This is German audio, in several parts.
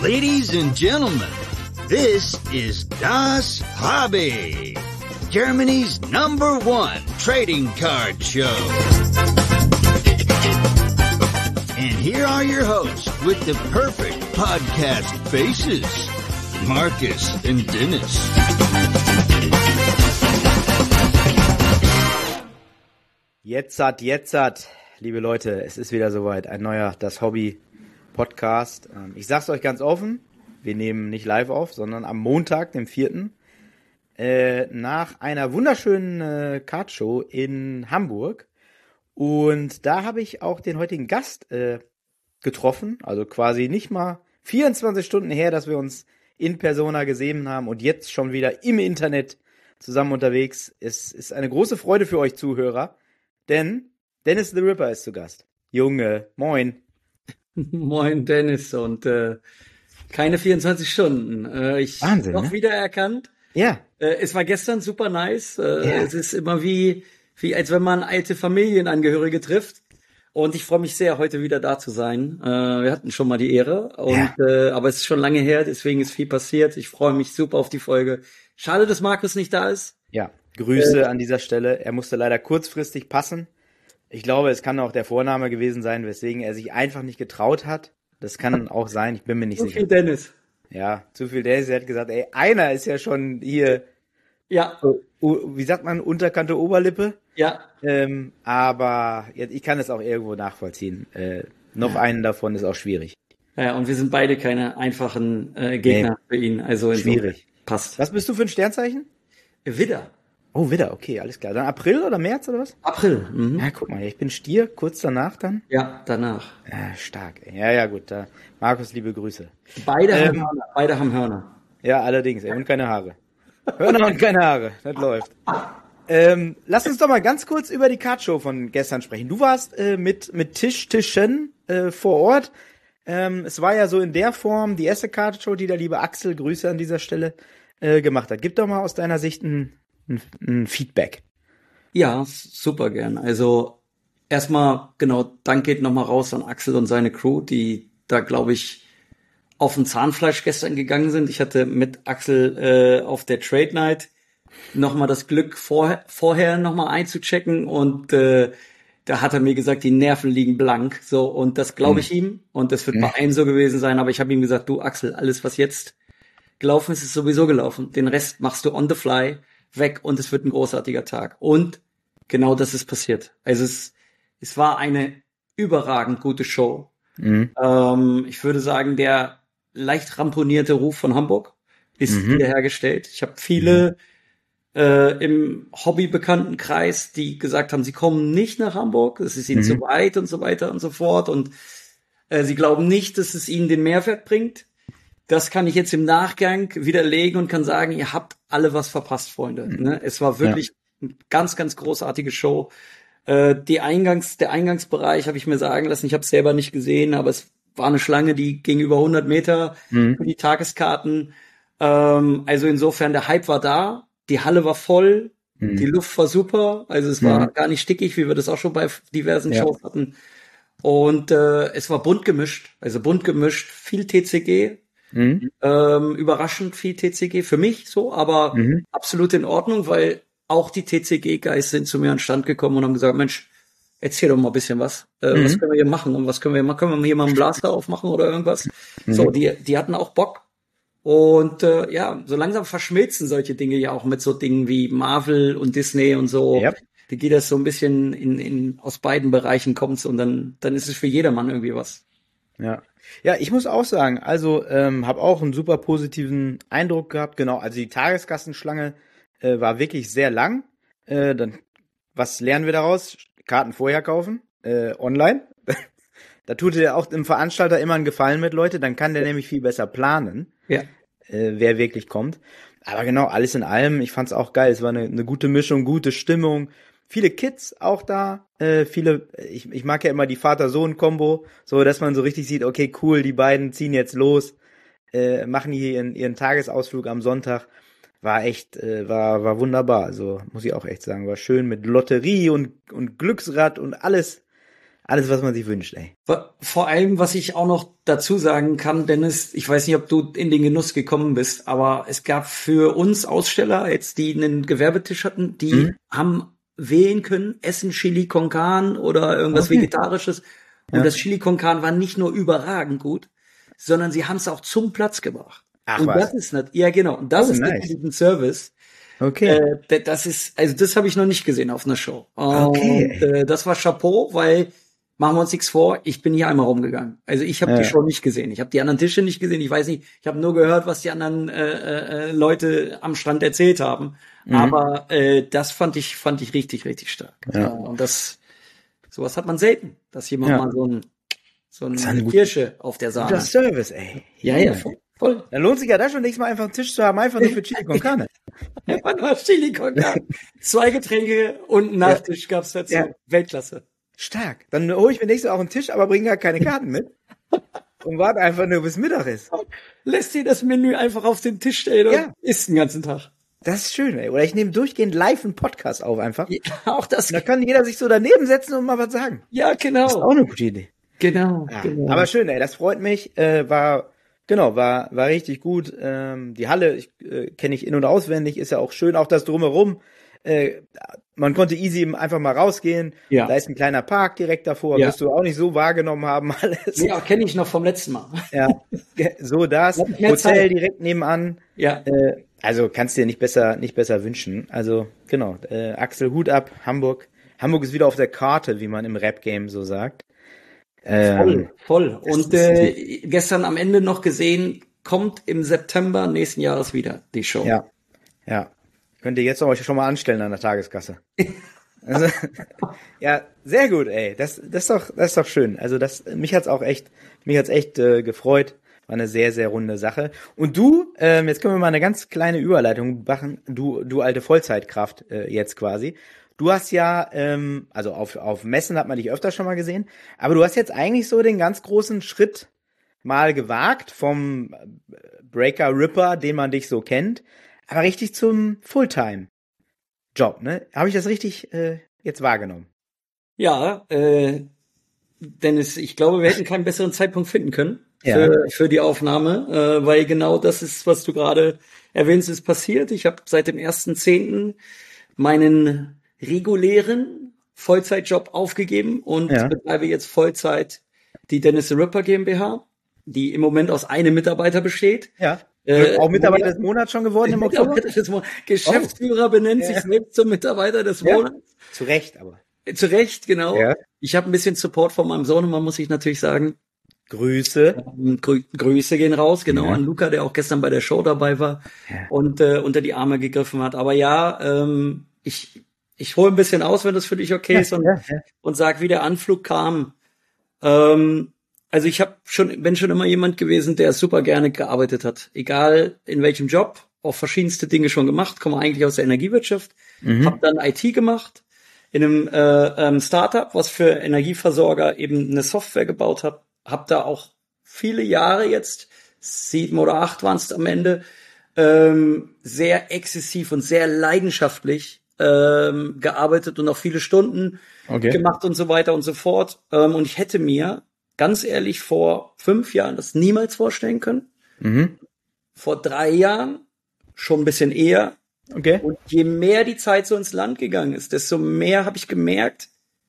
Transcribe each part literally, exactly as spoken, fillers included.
Ladies and gentlemen, this is Das Hobby, Germany's number one trading card show. And here are your hosts with the perfect podcast faces, Marcus and Dennis. Jetzt hat, jetzt hat, liebe Leute, es ist wieder soweit, ein neuer Das Hobby Podcast. Ich sag's euch ganz offen, wir nehmen nicht live auf, sondern am Montag, dem vierten Äh, nach einer wunderschönen äh, Kartshow in Hamburg. Und da habe ich auch den heutigen Gast äh, getroffen, also quasi nicht mal vierundzwanzig Stunden her, dass wir uns in Persona gesehen haben und jetzt schon wieder im Internet zusammen unterwegs. Es ist eine große Freude für euch Zuhörer, denn Dennis the Ripper ist zu Gast. Junge, moin. Moin Dennis und äh, keine vierundzwanzig Stunden. Äh, ich Wahnsinn, noch ne? wiedererkannt. Ja. Äh, es war gestern super nice. Äh, Ja. Es ist immer wie, wie als wenn man alte Familienangehörige trifft. Und ich freue mich sehr, heute wieder da zu sein. Äh, wir hatten schon mal die Ehre. Und Ja. äh, aber es ist schon lange her, deswegen ist viel passiert. Ich freue mich super auf die Folge. Schade, dass Markus nicht da ist. Ja, Grüße an dieser Stelle. Er musste leider kurzfristig passen. Ich glaube, es kann auch der Vorname gewesen sein, weswegen er sich einfach nicht getraut hat. Das kann auch sein, ich bin mir nicht So sicher. viel Dennis. Ja, zu viel Daisy hat gesagt, ey, einer ist ja schon hier, Ja, u- wie sagt man, Unterkante Oberlippe. ja. Ähm, aber jetzt, ich kann es auch irgendwo nachvollziehen. Äh, noch einen davon ist auch schwierig. Ja, und wir sind beide keine einfachen äh, Gegner für ihn. Also insofern Schwierig. passt. Was bist du für ein Sternzeichen? Widder. Oh, Widder, okay, alles klar. Dann April oder März oder was? April. Mhm. Ja, guck mal, ich bin Stier, kurz danach dann. Ja, danach. Ja, stark, ey. Ja, ja, gut, da. Markus, liebe Grüße. Beide Ähm, haben Hörner. Beide haben Hörner. Ja, allerdings, ey, und keine Haare. Hörner und keine Haare, das läuft. Ähm, lass uns doch mal ganz kurz über die Kartshow von gestern sprechen. Du warst äh, mit mit Tisch Tischen äh, vor Ort. Ähm, es war ja so in der Form die erste Kartshow, die der liebe Axel, Grüße an dieser Stelle, äh, gemacht hat. Gib doch mal aus deiner Sicht ein, ein, ein Feedback. Ja, super gern. Also erstmal, genau, Dank geht nochmal raus an Axel und seine Crew, die da, glaube ich, auf dem Zahnfleisch gestern gegangen sind. Ich hatte mit Axel äh, auf der Trade Night nochmal das Glück, vor, vorher nochmal einzuchecken und äh, da hat er mir gesagt, die Nerven liegen blank. So, und das glaube ich ihm und das wird bei allen so gewesen sein, aber ich habe ihm gesagt, du Axel, alles was jetzt gelaufen ist, ist sowieso gelaufen. Den Rest machst du on the fly weg und es wird ein großartiger Tag. Und genau das ist passiert. Also es, es war eine überragend gute Show. Mhm. Ähm, ich würde sagen, der leicht ramponierte Ruf von Hamburg ist Mhm. wiederhergestellt. Ich habe viele äh, im Hobbybekanntenkreis, die gesagt haben, sie kommen nicht nach Hamburg, es ist ihnen Mhm. zu weit und so weiter und so fort. Und äh, sie glauben nicht, dass es ihnen den Mehrwert bringt. Das kann ich jetzt im Nachgang widerlegen und kann sagen, ihr habt alle was verpasst, Freunde. Ne? Es war wirklich eine ganz, ganz großartige Show. Äh, die Eingangs, der Eingangsbereich habe ich mir sagen lassen, ich habe es selber nicht gesehen, aber es war eine Schlange, die ging über hundert Meter Mhm. für die Tageskarten. Ähm, also insofern, der Hype war da, die Halle war voll, Mhm. die Luft war super, also es war Mhm. gar nicht stickig, wie wir das auch schon bei diversen Ja. Shows hatten. Und äh, es war bunt gemischt, also bunt gemischt, viel T C G, Mhm. ähm, überraschend viel T C G für mich so, aber Mhm. absolut in Ordnung, weil auch die T C G-Guys sind zu mir an den Stand gekommen und haben gesagt, Mensch, erzähl doch mal ein bisschen was. Äh, Mhm. Was können wir hier machen und was können wir machen? Können wir hier mal einen Blaster aufmachen oder irgendwas? So, die, die hatten auch Bock. Und äh, ja, so langsam verschmilzen solche Dinge ja auch mit so Dingen wie Marvel und Disney und so. Ja. Die geht das so ein bisschen in, in aus beiden Bereichen kommt's und dann dann ist es für jedermann irgendwie was. Ja. Ja, ich muss auch sagen, also ähm, habe auch einen super positiven Eindruck gehabt. Genau, also die Tageskassenschlange äh, war wirklich sehr lang. Äh, dann, was lernen wir daraus? Karten vorher kaufen, äh, online. Da tut er auch dem Veranstalter immer einen Gefallen mit, Leute. Dann kann der nämlich viel besser planen, Ja. äh, wer wirklich kommt. Aber genau, alles in allem, ich fand's auch geil. Es war eine, eine gute Mischung, gute Stimmung. Viele Kids auch da, äh, viele, ich, ich mag ja immer die Vater-Sohn-Kombo, so dass man so richtig sieht, okay, cool, die beiden ziehen jetzt los, äh, machen hier ihren, ihren Tagesausflug am Sonntag. War echt, äh, war, war wunderbar. Also muss ich auch echt sagen, war schön mit Lotterie und, und Glücksrad und alles, alles, was man sich wünscht, ey. Vor allem, was ich auch noch dazu sagen kann, Dennis, ich weiß nicht, ob du in den Genuss gekommen bist, aber es gab für uns Aussteller, jetzt die einen Gewerbetisch hatten, die mhm. haben wählen können, essen Chili con Carne oder irgendwas okay. Vegetarisches. Und ja. das Chili con Carne war nicht nur überragend gut, sondern sie haben es auch zum Platz gebracht. Ach und was? Das ist nicht, ja genau, und das oh, ist nice. ein Service. Okay. Äh, das ist, also das habe ich noch nicht gesehen auf einer Show. Okay. Und äh, das war Chapeau, weil machen wir uns nichts vor, ich bin hier einmal rumgegangen. Also ich habe ja. die Show nicht gesehen. Ich habe die anderen Tische nicht gesehen. Ich weiß nicht, ich habe nur gehört, was die anderen äh, äh, Leute am Stand erzählt haben. Mhm. Aber äh, das fand ich fand ich richtig, richtig stark. Ja. Und das sowas hat man selten, dass jemand ja. mal so ein so eine ein Kirsche auf der Sahne. Das Service, ey. Ja, ja, voll. voll. Dann lohnt sich ja da schon nächstes Mal einfach einen Tisch zu haben, einfach nur für Chili con Carne. Einfach nur Chili con Carne. Zwei Getränke und einen Nachtisch ja. gab's dazu. Ja. Weltklasse. Stark. Dann hole ich mir nächstes Mal auch einen Tisch, aber bringe gar keine Karten mit. Und warte einfach nur bis Mittag ist. Lässt dir das Menü einfach auf den Tisch stellen und ja. isst den ganzen Tag. Das ist schön, ey. Oder ich nehme durchgehend live einen Podcast auf einfach. Ja, auch das. Und da kann jeder sich so daneben setzen und mal was sagen. Ja, genau. Das ist auch eine gute Idee. Genau, ja, genau. Aber schön, ey. Das freut mich. Äh, war, genau, war, war richtig gut. Ähm, die Halle ich, äh, kenne ich in- und auswendig. Ist ja auch schön. Auch das Drumherum. Äh, man konnte easy einfach mal rausgehen. Ja. Da ist ein kleiner Park direkt davor. Ja. Wirst du auch nicht so wahrgenommen haben alles. Ja, kenne ich noch vom letzten Mal. Ja, so das. Hotel Zeit. direkt nebenan. Ja. Äh, also kannst dir nicht besser, nicht besser wünschen. Also genau. Äh, Axel, Hut ab, Hamburg. Hamburg ist wieder auf der Karte, wie man im Rap-Game so sagt. Ähm, voll, voll. Und äh, gestern am Ende noch gesehen, kommt im September nächsten Jahres wieder die Show. Ja, ja. Könnt ihr jetzt auch euch schon mal anstellen an der Tageskasse. Also, ja, sehr gut, ey. Das, das ist doch, das ist doch schön. Also das, mich hat's auch echt, mich hat's echt äh, gefreut. War eine sehr, sehr runde Sache. Und du, ähm, jetzt können wir mal eine ganz kleine Überleitung machen. Du, du alte Vollzeitkraft äh, jetzt quasi. Du hast ja, ähm, also auf, auf Messen hat man dich öfter schon mal gesehen, aber du hast jetzt eigentlich so den ganz großen Schritt mal gewagt vom Breaker Ripper, den man dich so kennt, aber richtig zum Fulltime-Job, ne? Habe ich das richtig äh, jetzt wahrgenommen? Ja, äh, Dennis, ich glaube, wir hätten keinen besseren Zeitpunkt finden können ja. für, für die Aufnahme, äh, weil genau das ist, was du gerade erwähnst, ist passiert. Ich habe seit dem ersten Zehnten meinen regulären Vollzeitjob aufgegeben und ja. betreibe jetzt Vollzeit die Dennis the Ripper GmbH, die im Moment aus einem Mitarbeiter besteht. Ja. Äh, auch Mitarbeiter des Monats schon geworden im Oktober? Des Monats. Geschäftsführer oh. benennt ja. sich selbst zum Mitarbeiter des ja. Monats. Zu Recht, aber. Zu Recht, genau. Ja. Ich habe ein bisschen Support von meinem Sohn und man muss sich natürlich sagen, Grüße. Ähm, Grü Grüße gehen raus, genau, ja. an Luca, der auch gestern bei der Show dabei war ja. und äh, unter die Arme gegriffen hat. Aber ja, ähm, ich ich hole ein bisschen aus, wenn das für dich okay ja, ist und, ja, ja. und sag, wie der Anflug kam. Ähm, also ich habe schon, bin schon immer jemand gewesen, der super gerne gearbeitet hat. Egal in welchem Job, auch verschiedenste Dinge schon gemacht, komme eigentlich aus der Energiewirtschaft, mhm. habe dann I T gemacht, in einem äh, ähm, Startup, was für Energieversorger eben eine Software gebaut hat, habe da auch viele Jahre jetzt, sieben oder acht waren es am Ende, ähm, sehr exzessiv und sehr leidenschaftlich ähm, gearbeitet und auch viele Stunden okay. gemacht und so weiter und so fort. Ähm, und ich hätte mir ganz ehrlich vor fünf Jahren das niemals vorstellen können. Mhm. Vor drei Jahren schon ein bisschen eher. Okay. Und je mehr die Zeit so ins Land gegangen ist, desto mehr habe ich gemerkt,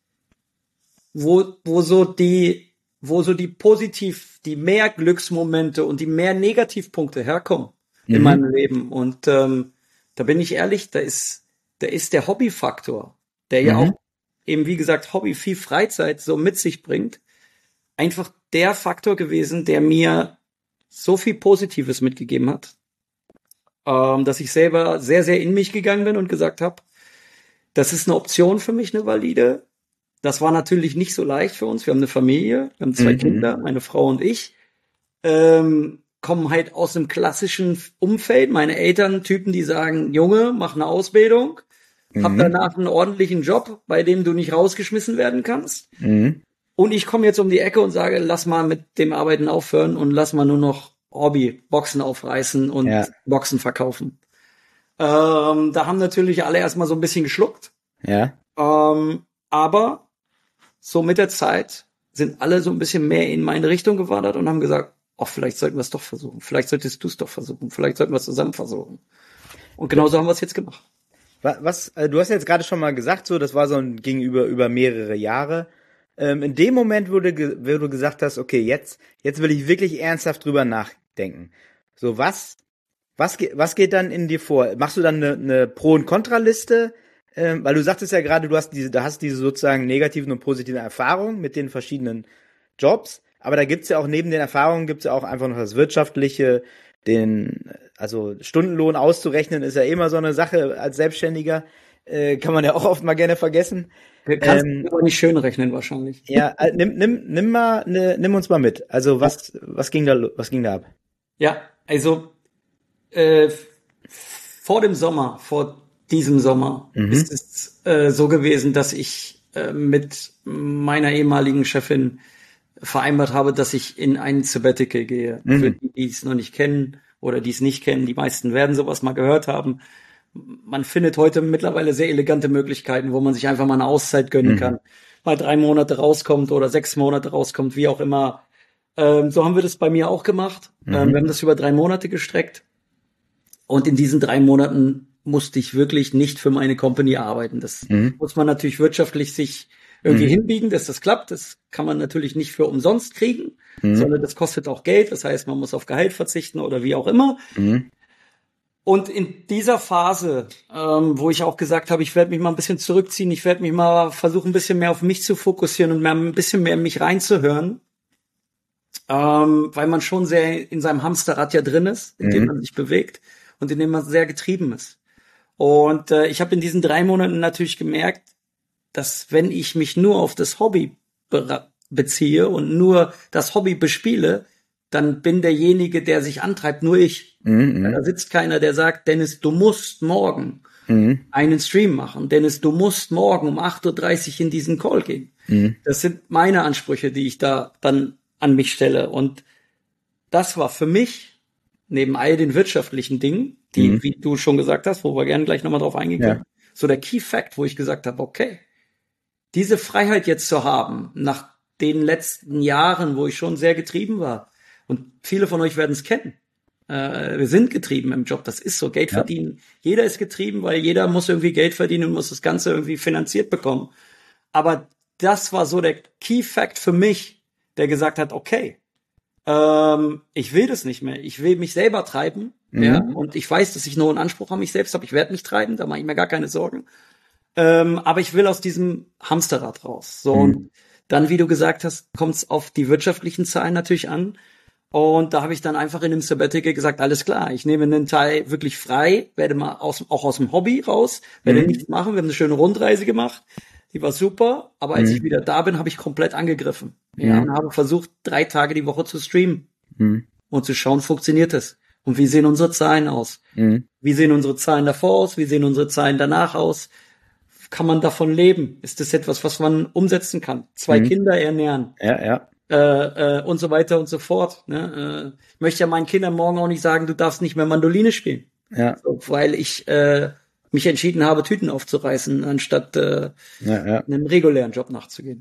wo wo so die wo so die positiv, die mehr Glücksmomente und die mehr Negativpunkte herkommen mhm. in meinem Leben. Und ähm, da bin ich ehrlich, da ist da ist der Hobbyfaktor, der ja mhm. auch eben wie gesagt Hobby viel Freizeit so mit sich bringt, einfach der Faktor gewesen, der mir so viel Positives mitgegeben hat. Ähm, dass ich selber sehr, sehr in mich gegangen bin und gesagt habe, das ist eine Option für mich, eine valide. Das war natürlich nicht so leicht für uns. Wir haben eine Familie, wir haben zwei mhm. Kinder, meine Frau und ich, ähm, kommen halt aus einem klassischen Umfeld. Meine Eltern, Typen, die sagen, Junge, mach eine Ausbildung, mhm. hab danach einen ordentlichen Job, bei dem du nicht rausgeschmissen werden kannst. Mhm. Und ich komme jetzt um die Ecke und sage, lass mal mit dem Arbeiten aufhören und lass mal nur noch Hobby, Boxen aufreißen und ja. Boxen verkaufen. Ähm, da haben natürlich alle erstmal so ein bisschen geschluckt. Ja. Ähm, aber so mit der Zeit sind alle so ein bisschen mehr in meine Richtung gewandert und haben gesagt, oh, vielleicht sollten wir es doch versuchen. Vielleicht solltest du es doch versuchen. Vielleicht sollten wir es zusammen versuchen. Und genauso haben wir es jetzt gemacht. Was, was äh, du hast jetzt gerade schon mal gesagt, so, das war so ein Gegenüber über mehrere Jahre. Ähm, in dem Moment, wo du, ge- wo du gesagt hast, okay, jetzt, jetzt will ich wirklich ernsthaft drüber nachdenken. So, was, was, ge- was geht dann in dir vor? Machst du dann eine, eine Pro- und Kontraliste? Ähm, weil du sagtest ja gerade, du hast diese, da hast diese sozusagen negativen und positiven Erfahrungen mit den verschiedenen Jobs. Aber da gibt's ja auch, neben den Erfahrungen gibt's ja auch einfach noch das Wirtschaftliche, den, also Stundenlohn auszurechnen ist ja immer so eine Sache als Selbstständiger, äh, kann man ja auch oft mal gerne vergessen. Du kannst Ähm, aber nicht schön rechnen wahrscheinlich. ja, äh, nimm, nimm, nimm mal, ne, nimm uns mal mit. Also was, was ging da, lo- was ging da ab? Ja, also äh, vor dem Sommer, vor diesem Sommer Mhm. ist es äh, so gewesen, dass ich äh, mit meiner ehemaligen Chefin vereinbart habe, dass ich in ein Sabbatical gehe. Mhm. Für die, die es noch nicht kennen oder die es nicht kennen, die meisten werden sowas mal gehört haben. Man findet heute mittlerweile sehr elegante Möglichkeiten, wo man sich einfach mal eine Auszeit gönnen Mhm. kann. Mal drei Monate rauskommt oder sechs Monate rauskommt, wie auch immer. Ähm, so haben wir das bei mir auch gemacht. Mhm. Ähm, wir haben das über drei Monate gestreckt. Und in diesen drei Monaten musste ich wirklich nicht für meine Company arbeiten. Das Mhm. muss man natürlich wirtschaftlich sich irgendwie Mhm. hinbiegen, dass das klappt. Das kann man natürlich nicht für umsonst kriegen, Mhm. sondern das kostet auch Geld. Das heißt, man muss auf Gehalt verzichten oder wie auch immer. Mhm. Und in dieser Phase, ähm, wo ich auch gesagt habe, ich werde mich mal ein bisschen zurückziehen, ich werde mich mal versuchen, ein bisschen mehr auf mich zu fokussieren und mehr, ein bisschen mehr in mich reinzuhören, ähm, weil man schon sehr in seinem Hamsterrad ja drin ist, in dem Mhm. man sich bewegt und in dem man sehr getrieben ist. Und äh, ich habe in diesen drei Monaten natürlich gemerkt, dass wenn ich mich nur auf das Hobby be- beziehe und nur das Hobby bespiele, dann bin derjenige, der sich antreibt, nur ich. Mhm. Da sitzt keiner, der sagt, Dennis, du musst morgen Mhm. einen Stream machen. Dennis, du musst morgen um acht Uhr dreißig in diesen Call gehen. Mhm. Das sind meine Ansprüche, die ich da dann an mich stelle. Und das war für mich, neben all den wirtschaftlichen Dingen, die, Mhm. wie du schon gesagt hast, wo wir gerne gleich nochmal drauf eingehen können, Ja. so der Key Fact, wo ich gesagt habe, okay, diese Freiheit jetzt zu haben, nach den letzten Jahren, wo ich schon sehr getrieben war, und viele von euch werden es kennen, äh, wir sind getrieben im Job, das ist so, Geld Ja. verdienen. Jeder ist getrieben, weil jeder muss irgendwie Geld verdienen und muss das Ganze irgendwie finanziert bekommen. Aber das war so der Key Fact für mich, der gesagt hat, okay, ähm, ich will das nicht mehr. Ich will mich selber treiben. Mhm. Ja, und ich weiß, dass ich nur einen Anspruch an mich selbst habe. Ich werde mich treiben, da mache ich mir gar keine Sorgen. Ähm, aber ich will aus diesem Hamsterrad raus. So, Mhm. und dann, wie du gesagt hast, kommt es auf die wirtschaftlichen Zahlen natürlich an. Und da habe ich dann einfach in dem Sabbatical gesagt, alles klar, ich nehme einen Teil wirklich frei, werde mal aus, auch aus dem Hobby raus, werde Mhm. nichts machen. Wir haben eine schöne Rundreise gemacht, die war super, aber als Mhm. ich wieder da bin, habe ich komplett angegriffen. Ja, Mhm. und habe versucht, drei Tage die Woche zu streamen Mhm. und zu schauen, funktioniert es? Und wie sehen unsere Zahlen aus? Mhm. Wie sehen unsere Zahlen davor aus? Wie sehen unsere Zahlen danach aus? Kann man davon leben? Ist das etwas, was man umsetzen kann? Zwei Mhm. Kinder ernähren, Ja, ja. äh, äh, und so weiter und so fort. Ne? Äh, ich möchte ja meinen Kindern morgen auch nicht sagen, du darfst nicht mehr Mandoline spielen, Ja, so, weil ich äh, mich entschieden habe, Tüten aufzureißen, anstatt äh, ja, ja. einem regulären Job nachzugehen.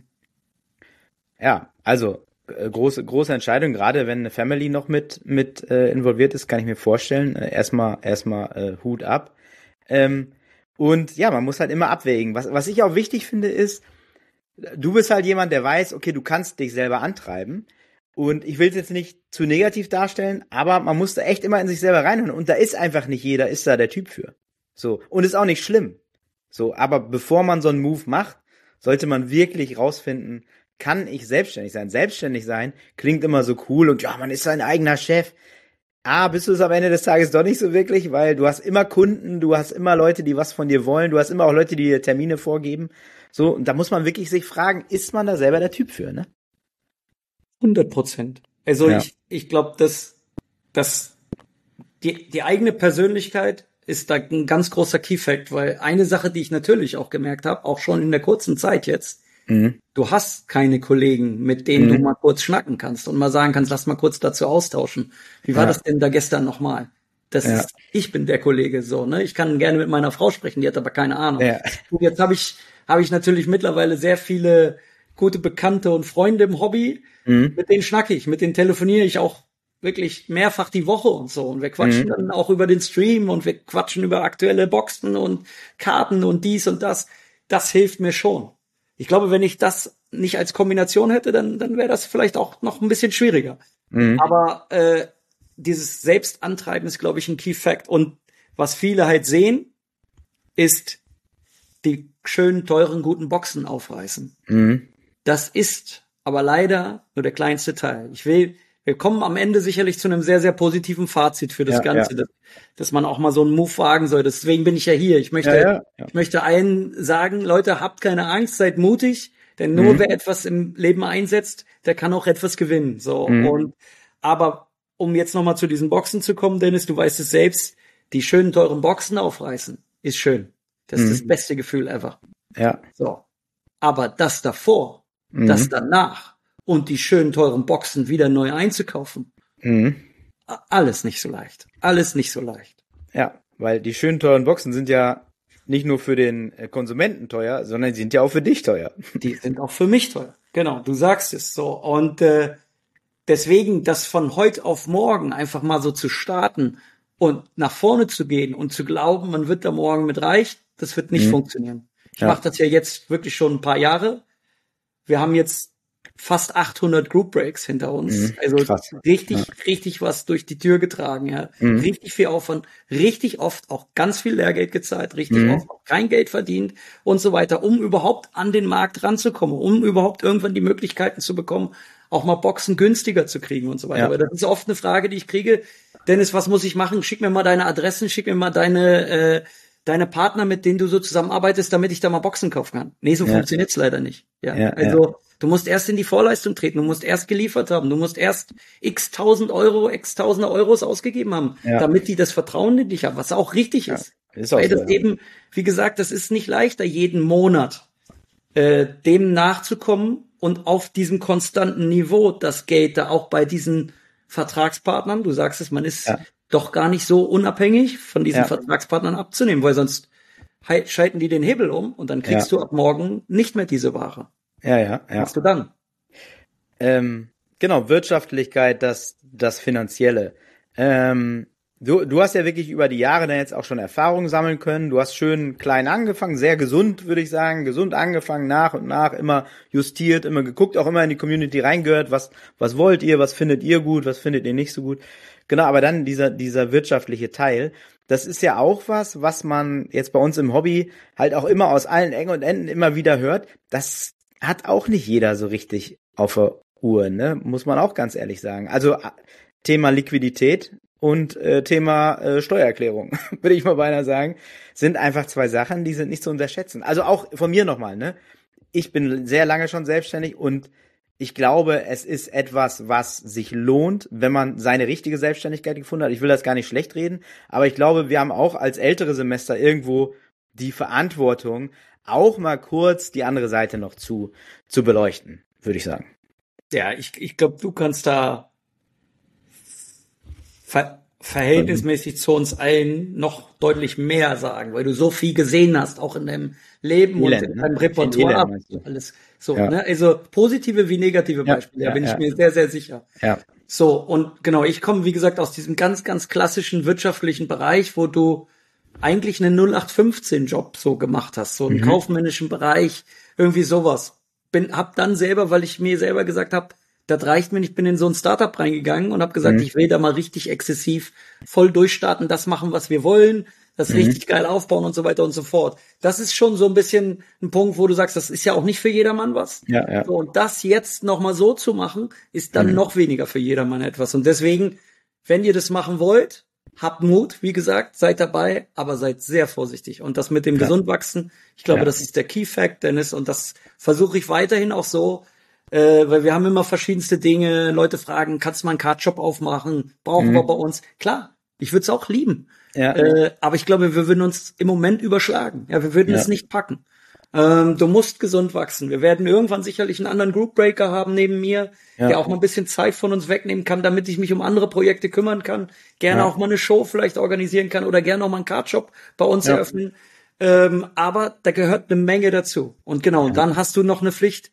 Ja, also äh, große große Entscheidung, gerade wenn eine Family noch mit mit äh, involviert ist, kann ich mir vorstellen. Äh, erstmal erstmal äh, Hut ab. Ähm, und ja, man muss halt immer abwägen. Was was ich auch wichtig finde ist, du bist halt jemand, der weiß, okay, du kannst dich selber antreiben. Und ich will es jetzt nicht zu negativ darstellen, aber man muss da echt immer in sich selber reinhören. Und da ist einfach nicht jeder, ist da der Typ für. So. Und ist auch nicht schlimm. So. Aber bevor man so einen Move macht, sollte man wirklich rausfinden, kann ich selbstständig sein? Selbstständig sein klingt immer so cool und ja, man ist sein eigener Chef. Ah, bist du es am Ende des Tages doch nicht so wirklich, weil du hast immer Kunden, du hast immer Leute, die was von dir wollen, du hast immer auch Leute, die dir Termine vorgeben. So, und da muss man wirklich sich fragen, ist man da selber der Typ für, ne? hundert Prozent. Also Ja. ich, ich glaube, dass, dass die, die eigene Persönlichkeit ist da ein ganz großer Key-Fact, weil eine Sache, die ich natürlich auch gemerkt habe, auch schon in der kurzen Zeit jetzt, Mhm. du hast keine Kollegen, mit denen Mhm. du mal kurz schnacken kannst und mal sagen kannst, lass mal kurz dazu austauschen. Wie war Ja. das denn da gestern nochmal? Das Ja. ist, ich bin der Kollege so, ne? Ich kann gerne mit meiner Frau sprechen, die hat aber keine Ahnung. Ja. Und jetzt habe ich, habe ich natürlich mittlerweile sehr viele gute Bekannte und Freunde im Hobby, mhm. mit denen schnacke ich, mit denen telefoniere ich auch wirklich mehrfach die Woche und so. Und wir quatschen mhm. dann auch über den Stream und wir quatschen über aktuelle Boxen und Karten und dies und das. Das hilft mir schon. Ich glaube, wenn ich das nicht als Kombination hätte, dann, dann wäre das vielleicht auch noch ein bisschen schwieriger. Mhm. Aber äh, dieses Selbstantreiben ist, glaube ich, ein Key Fact. Und was viele halt sehen, ist die schönen, teuren, guten Boxen aufreißen. Mhm. Das ist aber leider nur der kleinste Teil. Ich will, wir kommen am Ende sicherlich zu einem sehr, sehr positiven Fazit für das ja, Ganze, ja. Dass, dass man auch mal so einen Move wagen soll. Deswegen bin ich ja hier. Ich möchte, ja, ja. ich möchte allen sagen, Leute, habt keine Angst, seid mutig, denn nur mhm. wer etwas im Leben einsetzt, der kann auch etwas gewinnen. So mhm. und aber um jetzt nochmal zu diesen Boxen zu kommen, Dennis, du weißt es selbst, die schönen, teuren Boxen aufreißen ist schön. Das ist mhm. das beste Gefühl ever. Ja. So. Aber das davor, mhm. das danach und die schönen, teuren Boxen wieder neu einzukaufen, mhm. alles nicht so leicht. Alles nicht so leicht. Ja, weil die schönen, teuren Boxen sind ja nicht nur für den Konsumenten teuer, sondern die sind ja auch für dich teuer. Die sind auch für mich teuer. Genau, du sagst es so. Und äh, deswegen, das von heute auf morgen einfach mal so zu starten und nach vorne zu gehen und zu glauben, man wird da morgen mit reich, das wird nicht mhm. funktionieren. Ich ja. mache das ja jetzt wirklich schon ein paar Jahre. Wir haben jetzt fast achthundert Group Breaks hinter uns. Mhm. Also Krass. richtig, ja. richtig was durch die Tür getragen. Ja, mhm. richtig viel Aufwand, richtig oft auch ganz viel Lehrgeld gezahlt, richtig mhm. oft auch kein Geld verdient und so weiter, um überhaupt an den Markt ranzukommen, um überhaupt irgendwann die Möglichkeiten zu bekommen, auch mal Boxen günstiger zu kriegen und so weiter. Ja. Aber das ist oft eine Frage, die ich kriege. Dennis, was muss ich machen? Schick mir mal deine Adressen, schick mir mal deine äh, deine Partner, mit denen du so zusammenarbeitest, damit ich da mal Boxen kaufen kann. Nee, so ja. funktioniert's leider nicht. Ja, ja also ja. du musst erst in die Vorleistung treten, du musst erst geliefert haben, du musst erst x tausend Euro, x tausende Euros ausgegeben haben, ja. damit die das Vertrauen in dich haben, was auch richtig ist. Ja, ist auch Weil so, das ja. eben, wie gesagt, das ist nicht leichter, jeden Monat äh, dem nachzukommen und auf diesem konstanten Niveau das Geld da auch bei diesen Vertragspartnern, du sagst es, man ist ja. doch gar nicht so unabhängig von diesen ja. Vertragspartnern abzunehmen, weil sonst he- schalten die den Hebel um und dann kriegst ja. du ab morgen nicht mehr diese Ware. Ja, ja, ja. Was machst du dann? Ähm, genau, Wirtschaftlichkeit, das, das Finanzielle. Ähm, du, du hast ja wirklich über die Jahre dann jetzt auch schon Erfahrungen sammeln können. Du hast schön klein angefangen, sehr gesund, würde ich sagen, gesund angefangen, nach und nach immer justiert, immer geguckt, auch immer in die Community reingehört, was, was wollt ihr, was findet ihr gut, was findet ihr nicht so gut. Genau, aber dann dieser, dieser wirtschaftliche Teil, das ist ja auch was, was man jetzt bei uns im Hobby halt auch immer aus allen Ecken und Enden immer wieder hört. Das hat auch nicht jeder so richtig auf der Uhr, ne? Muss man auch ganz ehrlich sagen. Also Thema Liquidität und äh, Thema äh, Steuererklärung, würde ich mal beinahe sagen, sind einfach zwei Sachen, die sind nicht zu unterschätzen. Also auch von mir nochmal, ne? Ich bin sehr lange schon selbstständig und ich glaube, es ist etwas, was sich lohnt, wenn man seine richtige Selbstständigkeit gefunden hat. Ich will das gar nicht schlecht reden, aber ich glaube, wir haben auch als ältere Semester irgendwo die Verantwortung, auch mal kurz die andere Seite noch zu zu beleuchten, würde ich sagen. Ja, ich ich glaube, du kannst da ver- verhältnismäßig zu uns allen noch deutlich mehr sagen, weil du so viel gesehen hast, auch in deinem Leben Elend, und in deinem ne? Repertoire. Alles so, ja. ne? Also positive wie negative Beispiele, ja, da bin ja, ich ja. mir sehr, sehr sicher. Ja. So, und genau, ich komme, wie gesagt, aus diesem ganz, ganz klassischen wirtschaftlichen Bereich, wo du eigentlich einen null acht fünfzehn Job so gemacht hast, so einen mhm. kaufmännischen Bereich, irgendwie sowas. Bin, hab dann selber, weil ich mir selber gesagt habe, das reicht mir nicht, ich bin in so ein Startup reingegangen und habe gesagt, mhm. ich will da mal richtig exzessiv voll durchstarten, das machen, was wir wollen, das mhm. richtig geil aufbauen und so weiter und so fort. Das ist schon so ein bisschen ein Punkt, wo du sagst, das ist ja auch nicht für jedermann was. Ja, ja. So, und das jetzt nochmal so zu machen, ist dann mhm. noch weniger für jedermann etwas. Und deswegen, wenn ihr das machen wollt, habt Mut, wie gesagt, seid dabei, aber seid sehr vorsichtig. Und das mit dem ja. Gesundwachsen, ich glaube, ja. das ist der Key Fact, Dennis, und das versuche ich weiterhin auch so, äh, weil wir haben immer verschiedenste Dinge, Leute fragen, kannst du mal einen Cardshop aufmachen, brauchen mhm. wir bei uns? Klar, ich würde es auch lieben, ja. äh, aber ich glaube, wir würden uns im Moment überschlagen, ja, wir würden ja. es nicht packen. Ähm, du musst gesund wachsen. Wir werden irgendwann sicherlich einen anderen Group Breaker haben neben mir, ja. der auch mal ein bisschen Zeit von uns wegnehmen kann, damit ich mich um andere Projekte kümmern kann. Gerne ja. auch mal eine Show vielleicht organisieren kann oder gerne auch mal einen Cardshop bei uns ja. eröffnen. Ähm, aber da gehört eine Menge dazu. Und genau, ja. und dann hast du noch eine Pflicht,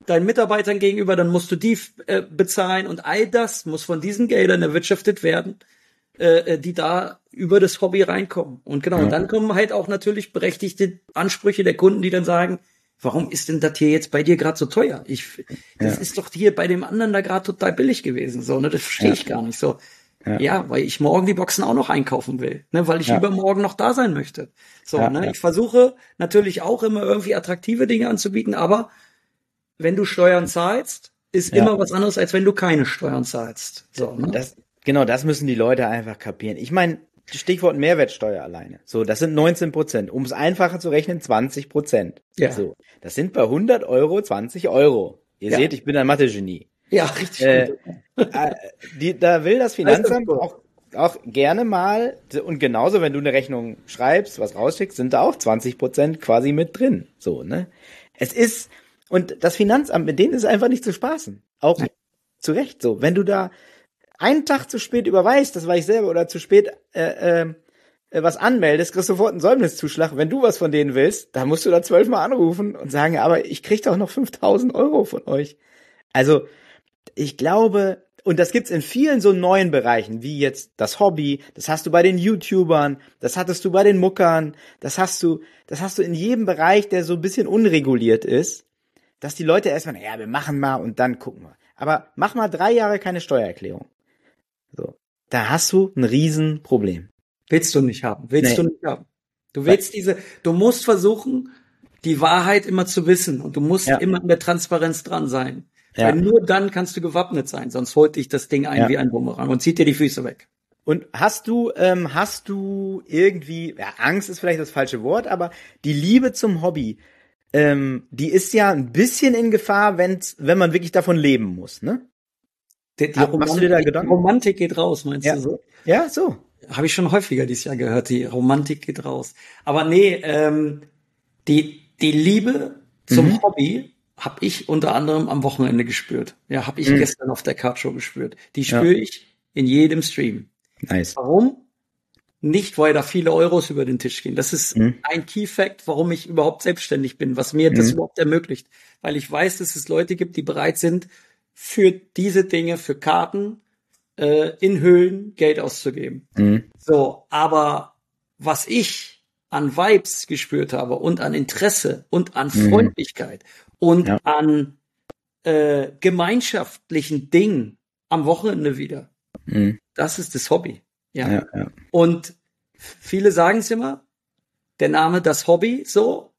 deinen Mitarbeitern gegenüber, dann musst du die äh, bezahlen und all das muss von diesen Geldern erwirtschaftet werden, äh, die da über das Hobby reinkommen. Und genau, ja. und dann kommen halt auch natürlich berechtigte Ansprüche der Kunden, die dann sagen, warum ist denn das hier jetzt bei dir gerade so teuer? Ich, das ja. ist doch hier bei dem anderen da gerade total billig gewesen, so, ne, das verstehe ja. ich gar nicht so. Ja. ja, weil ich morgen die Boxen auch noch einkaufen will, ne, weil ich ja. übermorgen noch da sein möchte. So, ja, ne, ja. ich versuche natürlich auch immer irgendwie attraktive Dinge anzubieten, aber wenn du Steuern zahlst, ist ja. immer was anderes, als wenn du keine Steuern zahlst. So, ne? Das, genau, das müssen die Leute einfach kapieren. Ich meine, Stichwort Mehrwertsteuer alleine. So, das sind neunzehn Prozent. Um es einfacher zu rechnen, zwanzig Prozent. Ja. So, das sind bei hundert Euro zwanzig Euro. Ihr ja. seht, ich bin ein Mathe-Genie. Ja, richtig äh, gut. Äh, die, da will das Finanzamt auch, auch gerne mal, und genauso, wenn du eine Rechnung schreibst, was rausschickst, sind da auch zwanzig Prozent quasi mit drin. So, ne? Es ist, und das Finanzamt, mit denen ist einfach nicht zu spaßen. Auch ja. zu Recht so. Wenn du da einen Tag zu spät überweist, das war ich selber, oder zu spät äh, äh, was anmeldest, kriegst du sofort einen Säumniszuschlag. Wenn du was von denen willst, dann musst du da zwölfmal anrufen und sagen, aber ich krieg doch noch fünftausend Euro von euch. Also, ich glaube, und das gibt's in vielen so neuen Bereichen, wie jetzt das Hobby, das hast du bei den YouTubern, das hattest du bei den Muckern, das hast du, das hast du in jedem Bereich, der so ein bisschen unreguliert ist, dass die Leute erstmal, ja, wir machen mal und dann gucken wir. Aber mach mal drei Jahre keine Steuererklärung. So. Da hast du ein Riesenproblem. Willst du nicht haben. Willst nee. du nicht haben. Du willst diese, du musst versuchen, die Wahrheit immer zu wissen und du musst ja. immer in der Transparenz dran sein. Ja. Weil nur dann kannst du gewappnet sein, sonst holt dich das Ding ein ja. wie ein Bumerang und zieht dir die Füße weg. Und hast du, ähm, hast du irgendwie, ja, Angst ist vielleicht das falsche Wort, aber die Liebe zum Hobby, ähm, die ist ja ein bisschen in Gefahr, wenn's, wenn man wirklich davon leben muss, ne? Die, die, Romantik, du dir da Gedanken? Die Romantik geht raus, meinst ja. du so? Ja, so. Habe ich schon häufiger dieses Jahr gehört, die Romantik geht raus. Aber nee, ähm, die, die Liebe zum mhm. Hobby habe ich unter anderem am Wochenende gespürt. Ja, habe ich mhm. gestern auf der Card-Show gespürt. Die spüre ja. ich in jedem Stream. Nice. Warum? Nicht, weil da viele Euros über den Tisch gehen. Das ist mhm. ein Key-Fact, warum ich überhaupt selbstständig bin, was mir mhm. das überhaupt ermöglicht. Weil ich weiß, dass es Leute gibt, die bereit sind, für diese Dinge, für Karten, äh, in Höhlen Geld auszugeben. Mhm. So, aber was ich an Vibes gespürt habe und an Interesse und an mhm. Freundlichkeit und ja. an äh, gemeinschaftlichen Dingen am Wochenende wieder. Mhm. Das ist das Hobby. Ja. ja, ja. Und viele sagen es immer, der Name das Hobby, so.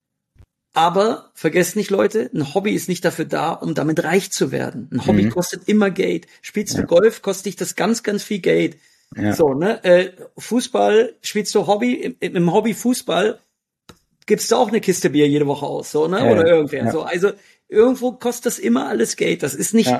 Aber vergesst nicht, Leute, ein Hobby ist nicht dafür da, um damit reich zu werden. Ein Hobby mhm. kostet immer Geld. Spielst ja. du Golf, kostet dich das ganz, ganz viel Geld. Ja. So, ne? Äh, Fußball, spielst du Hobby, im, im Hobby Fußball gibst du auch eine Kiste Bier jede Woche aus, so, ne? Ja, oder irgendwer. Ja. So, also irgendwo kostet das immer alles Geld. Das ist nicht ja.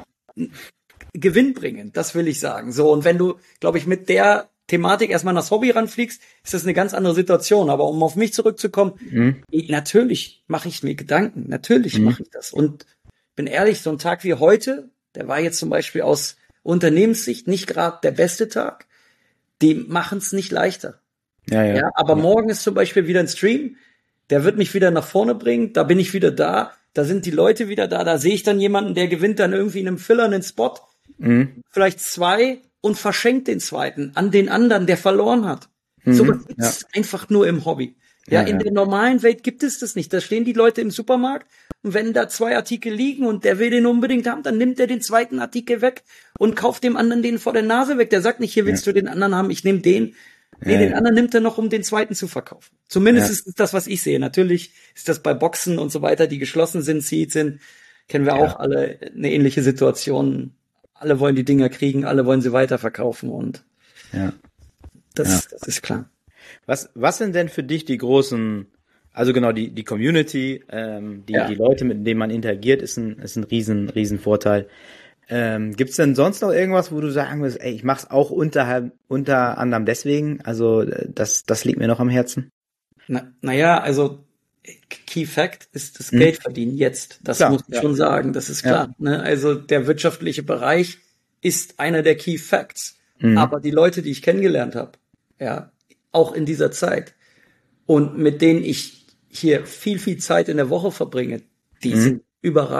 gewinnbringend, das will ich sagen. So, und wenn du, glaube ich, mit der Thematik erstmal an das Hobby ranfliegst, ist das eine ganz andere Situation. Aber um auf mich zurückzukommen, mhm. natürlich mache ich mir Gedanken. Natürlich mhm. mache ich das. Und bin ehrlich, so ein Tag wie heute, der war jetzt zum Beispiel aus Unternehmenssicht nicht gerade der beste Tag. Die machen es nicht leichter. Ja, ja. ja, aber ja. morgen ist zum Beispiel wieder ein Stream, der wird mich wieder nach vorne bringen. Da bin ich wieder da. Da sind die Leute wieder da. Da sehe ich dann jemanden, der gewinnt dann irgendwie in einem Filler einen Spot. Mhm. Vielleicht zwei. Und verschenkt den zweiten an den anderen, der verloren hat. Mhm, so was gibt es ja. einfach nur im Hobby. Ja, ja in ja. der normalen Welt gibt es das nicht. Da stehen die Leute im Supermarkt und wenn da zwei Artikel liegen und der will den unbedingt haben, dann nimmt er den zweiten Artikel weg und kauft dem anderen den vor der Nase weg. Der sagt nicht, hier willst ja. du den anderen haben, ich nehme den. Nee, ja, den ja. anderen nimmt er noch, um den zweiten zu verkaufen. Zumindest ja. ist es das, was ich sehe. Natürlich ist das bei Boxen und so weiter, die geschlossen sind, seed sind, kennen wir ja. auch alle eine ähnliche Situation. Alle wollen die Dinger kriegen, alle wollen sie weiterverkaufen und ja. Das, ja. das ist klar. Was, was sind denn für dich die großen, also genau, die, die Community, ähm, die, ja. die Leute, mit denen man interagiert, ist ein, ist ein riesen, riesen Vorteil. Ähm, gibt's denn sonst noch irgendwas, wo du sagen willst, ey, ich mach's auch unter, unter anderem deswegen, also, das, das liegt mir noch am Herzen? Na, naja, also, Key Fact ist das hm. Geldverdienen jetzt. Das klar, muss ich ja. schon sagen, das ist klar. Ja. Ne? Also der wirtschaftliche Bereich ist einer der Key Facts. Hm. Aber die Leute, die ich kennengelernt habe, ja, auch in dieser Zeit und mit denen ich hier viel, viel Zeit in der Woche verbringe, die hm. sind überragend.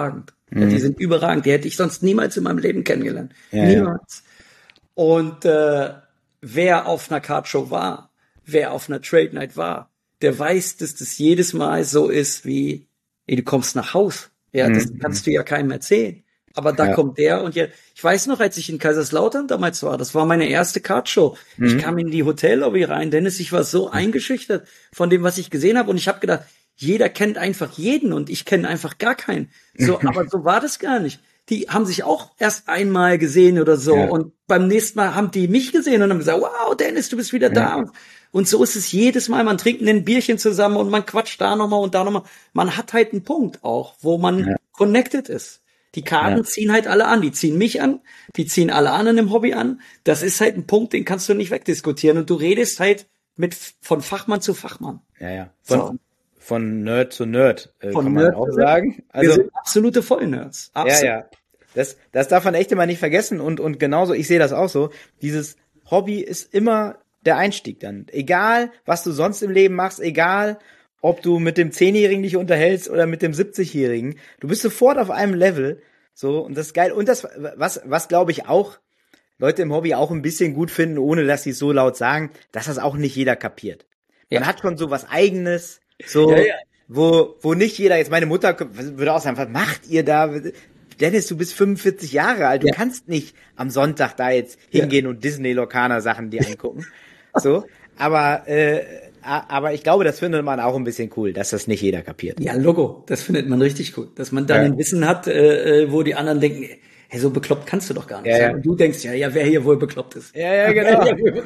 Mhm. Die sind überragend. Die hätte ich sonst niemals in meinem Leben kennengelernt. Ja, niemals. Ja. Und äh, wer auf einer Kartshow war, wer auf einer Trade Night war, der weiß, dass das jedes Mal so ist wie, ey, du kommst nach Haus. Ja, das mhm. kannst du ja keinem erzählen. Aber da ja. kommt der und ja, ich weiß noch, als ich in Kaiserslautern damals war, das war meine erste Kartshow. Mhm. Ich kam in die Hotellobby rein, Dennis, ich war so eingeschüchtert von dem, was ich gesehen habe und ich habe gedacht, jeder kennt einfach jeden und ich kenne einfach gar keinen. So, aber so war das gar nicht. Die haben sich auch erst einmal gesehen oder so ja. und beim nächsten Mal haben die mich gesehen und haben gesagt, wow, Dennis, du bist wieder ja. da. Und, und so ist es jedes Mal, man trinkt ein Bierchen zusammen und man quatscht da nochmal und da nochmal. Man hat halt einen Punkt auch, wo man ja. connected ist. Die Karten ja. ziehen halt alle an, die ziehen mich an, die ziehen alle anderen im Hobby an. Das ist halt ein Punkt, den kannst du nicht wegdiskutieren und du redest halt mit von Fachmann zu Fachmann. Ja, ja. Von, so. von Nerd zu Nerd, äh, von kann Nerd man auch sagen. Also, wir sind absolute Vollnerds. Absolut. Ja, ja. Das, das darf man echt immer nicht vergessen und, und genauso, ich sehe das auch so, dieses Hobby ist immer der Einstieg dann. Egal, was du sonst im Leben machst, egal, ob du mit dem Zehnjährigen dich unterhältst oder mit dem siebzigjährigen, du bist sofort auf einem Level, so, und das ist geil. Und das, was, was glaube ich auch Leute im Hobby auch ein bisschen gut finden, ohne dass sie es so laut sagen, dass das auch nicht jeder kapiert. Man ja. hat schon so was Eigenes, so, ja, ja. wo, wo nicht jeder, jetzt meine Mutter würde auch sagen, was macht ihr da? Dennis, du bist fünfundvierzig Jahre alt, du ja. kannst nicht am Sonntag da jetzt hingehen ja. und Disney-Lorcaner-Sachen dir angucken. So, aber, äh, aber ich glaube, das findet man auch ein bisschen cool, dass das nicht jeder kapiert. Ja, Logo, das findet man richtig cool. Dass man dann ja. ein Wissen hat, äh, wo die anderen denken, hey, so bekloppt kannst du doch gar nicht ja, sein. Ja. Und du denkst, ja, ja, wer hier wohl bekloppt ist. Ja, ja, genau.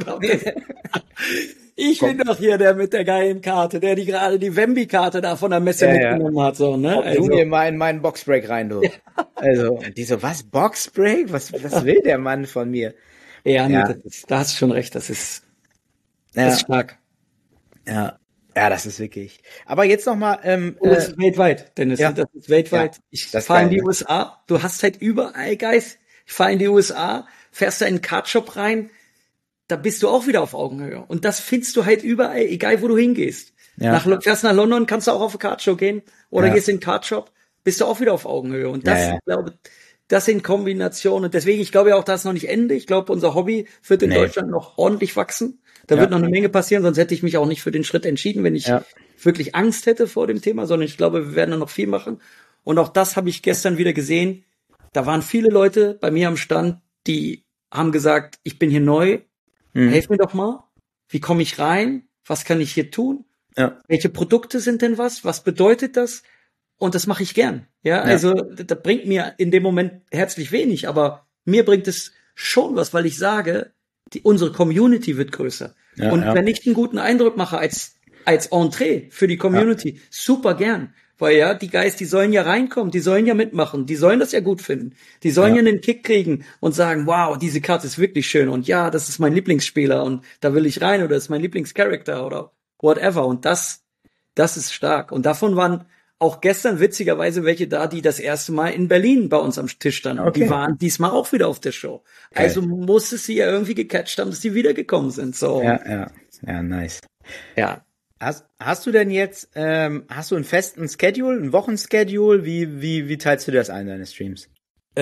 Ich bin doch hier der mit der geilen Karte, der die gerade die Wemby-Karte da von der Messe ja, mitgenommen ja. hat. So, ne? Ob also. Du mir mal in meinen Boxbreak rein, du. Ja. Also, und die so, was, Boxbreak? Was, was will der Mann von mir? Ja, nee, ja. Das ist, da hast du schon recht, das ist, das ja. ist stark. Ja. Ja, das ist wirklich. Aber jetzt noch mal. Ähm, Und das ist äh, weltweit, Dennis. Ja. Das ist weltweit. Ja, ich fahre in die U S A. Du hast halt überall, Guys. Ich fahre in die U S A, fährst da in einen Kartshop rein. Da bist du auch wieder auf Augenhöhe. Und das findest du halt überall, egal wo du hingehst. Ja. Nach, fährst nach London, kannst du auch auf eine Kartshow gehen. Oder ja. gehst in den Kartshop, bist du auch wieder auf Augenhöhe. Und das, ja, ja. ich glaube, das sind Kombinationen. Und deswegen, ich glaube ja auch, das ist noch nicht Ende. Ich glaube, unser Hobby wird in nee. Deutschland noch ordentlich wachsen. Da ja. wird noch eine Menge passieren, sonst hätte ich mich auch nicht für den Schritt entschieden, wenn ich ja. wirklich Angst hätte vor dem Thema, sondern ich glaube, wir werden da noch viel machen. Und auch das habe ich gestern wieder gesehen. Da waren viele Leute bei mir am Stand, die haben gesagt, ich bin hier neu, mhm. helf mir doch mal. Wie komme ich rein? Was kann ich hier tun? Ja. Welche Produkte sind denn was? Was bedeutet das? Und das mache ich gern. Ja, ja. also das, das bringt mir in dem Moment herzlich wenig, aber mir bringt es schon was, weil ich sage, die, unsere Community wird größer. Ja, und ja. wenn ich einen guten Eindruck mache als als Entree für die Community, ja. super gern. Weil ja, die Guys, die sollen ja reinkommen, die sollen ja mitmachen, die sollen das ja gut finden. Die sollen ja, ja einen Kick kriegen und sagen, wow, diese Karte ist wirklich schön und ja, das ist mein Lieblingsspieler und da will ich rein oder das ist mein Lieblingscharakter oder whatever. Und das, das ist stark. Und davon waren auch gestern witzigerweise welche da, die das erste Mal in Berlin bei uns am Tisch standen. Okay. Die waren diesmal auch wieder auf der Show. Okay. Also muss es sie ja irgendwie gecatcht haben, dass die wiedergekommen sind. So. Ja, ja, ja, nice. Ja. Hast, hast du denn jetzt, ähm, hast du einen festen Schedule, einen Wochenschedule? Wie, wie, wie teilst du das ein, deine Streams?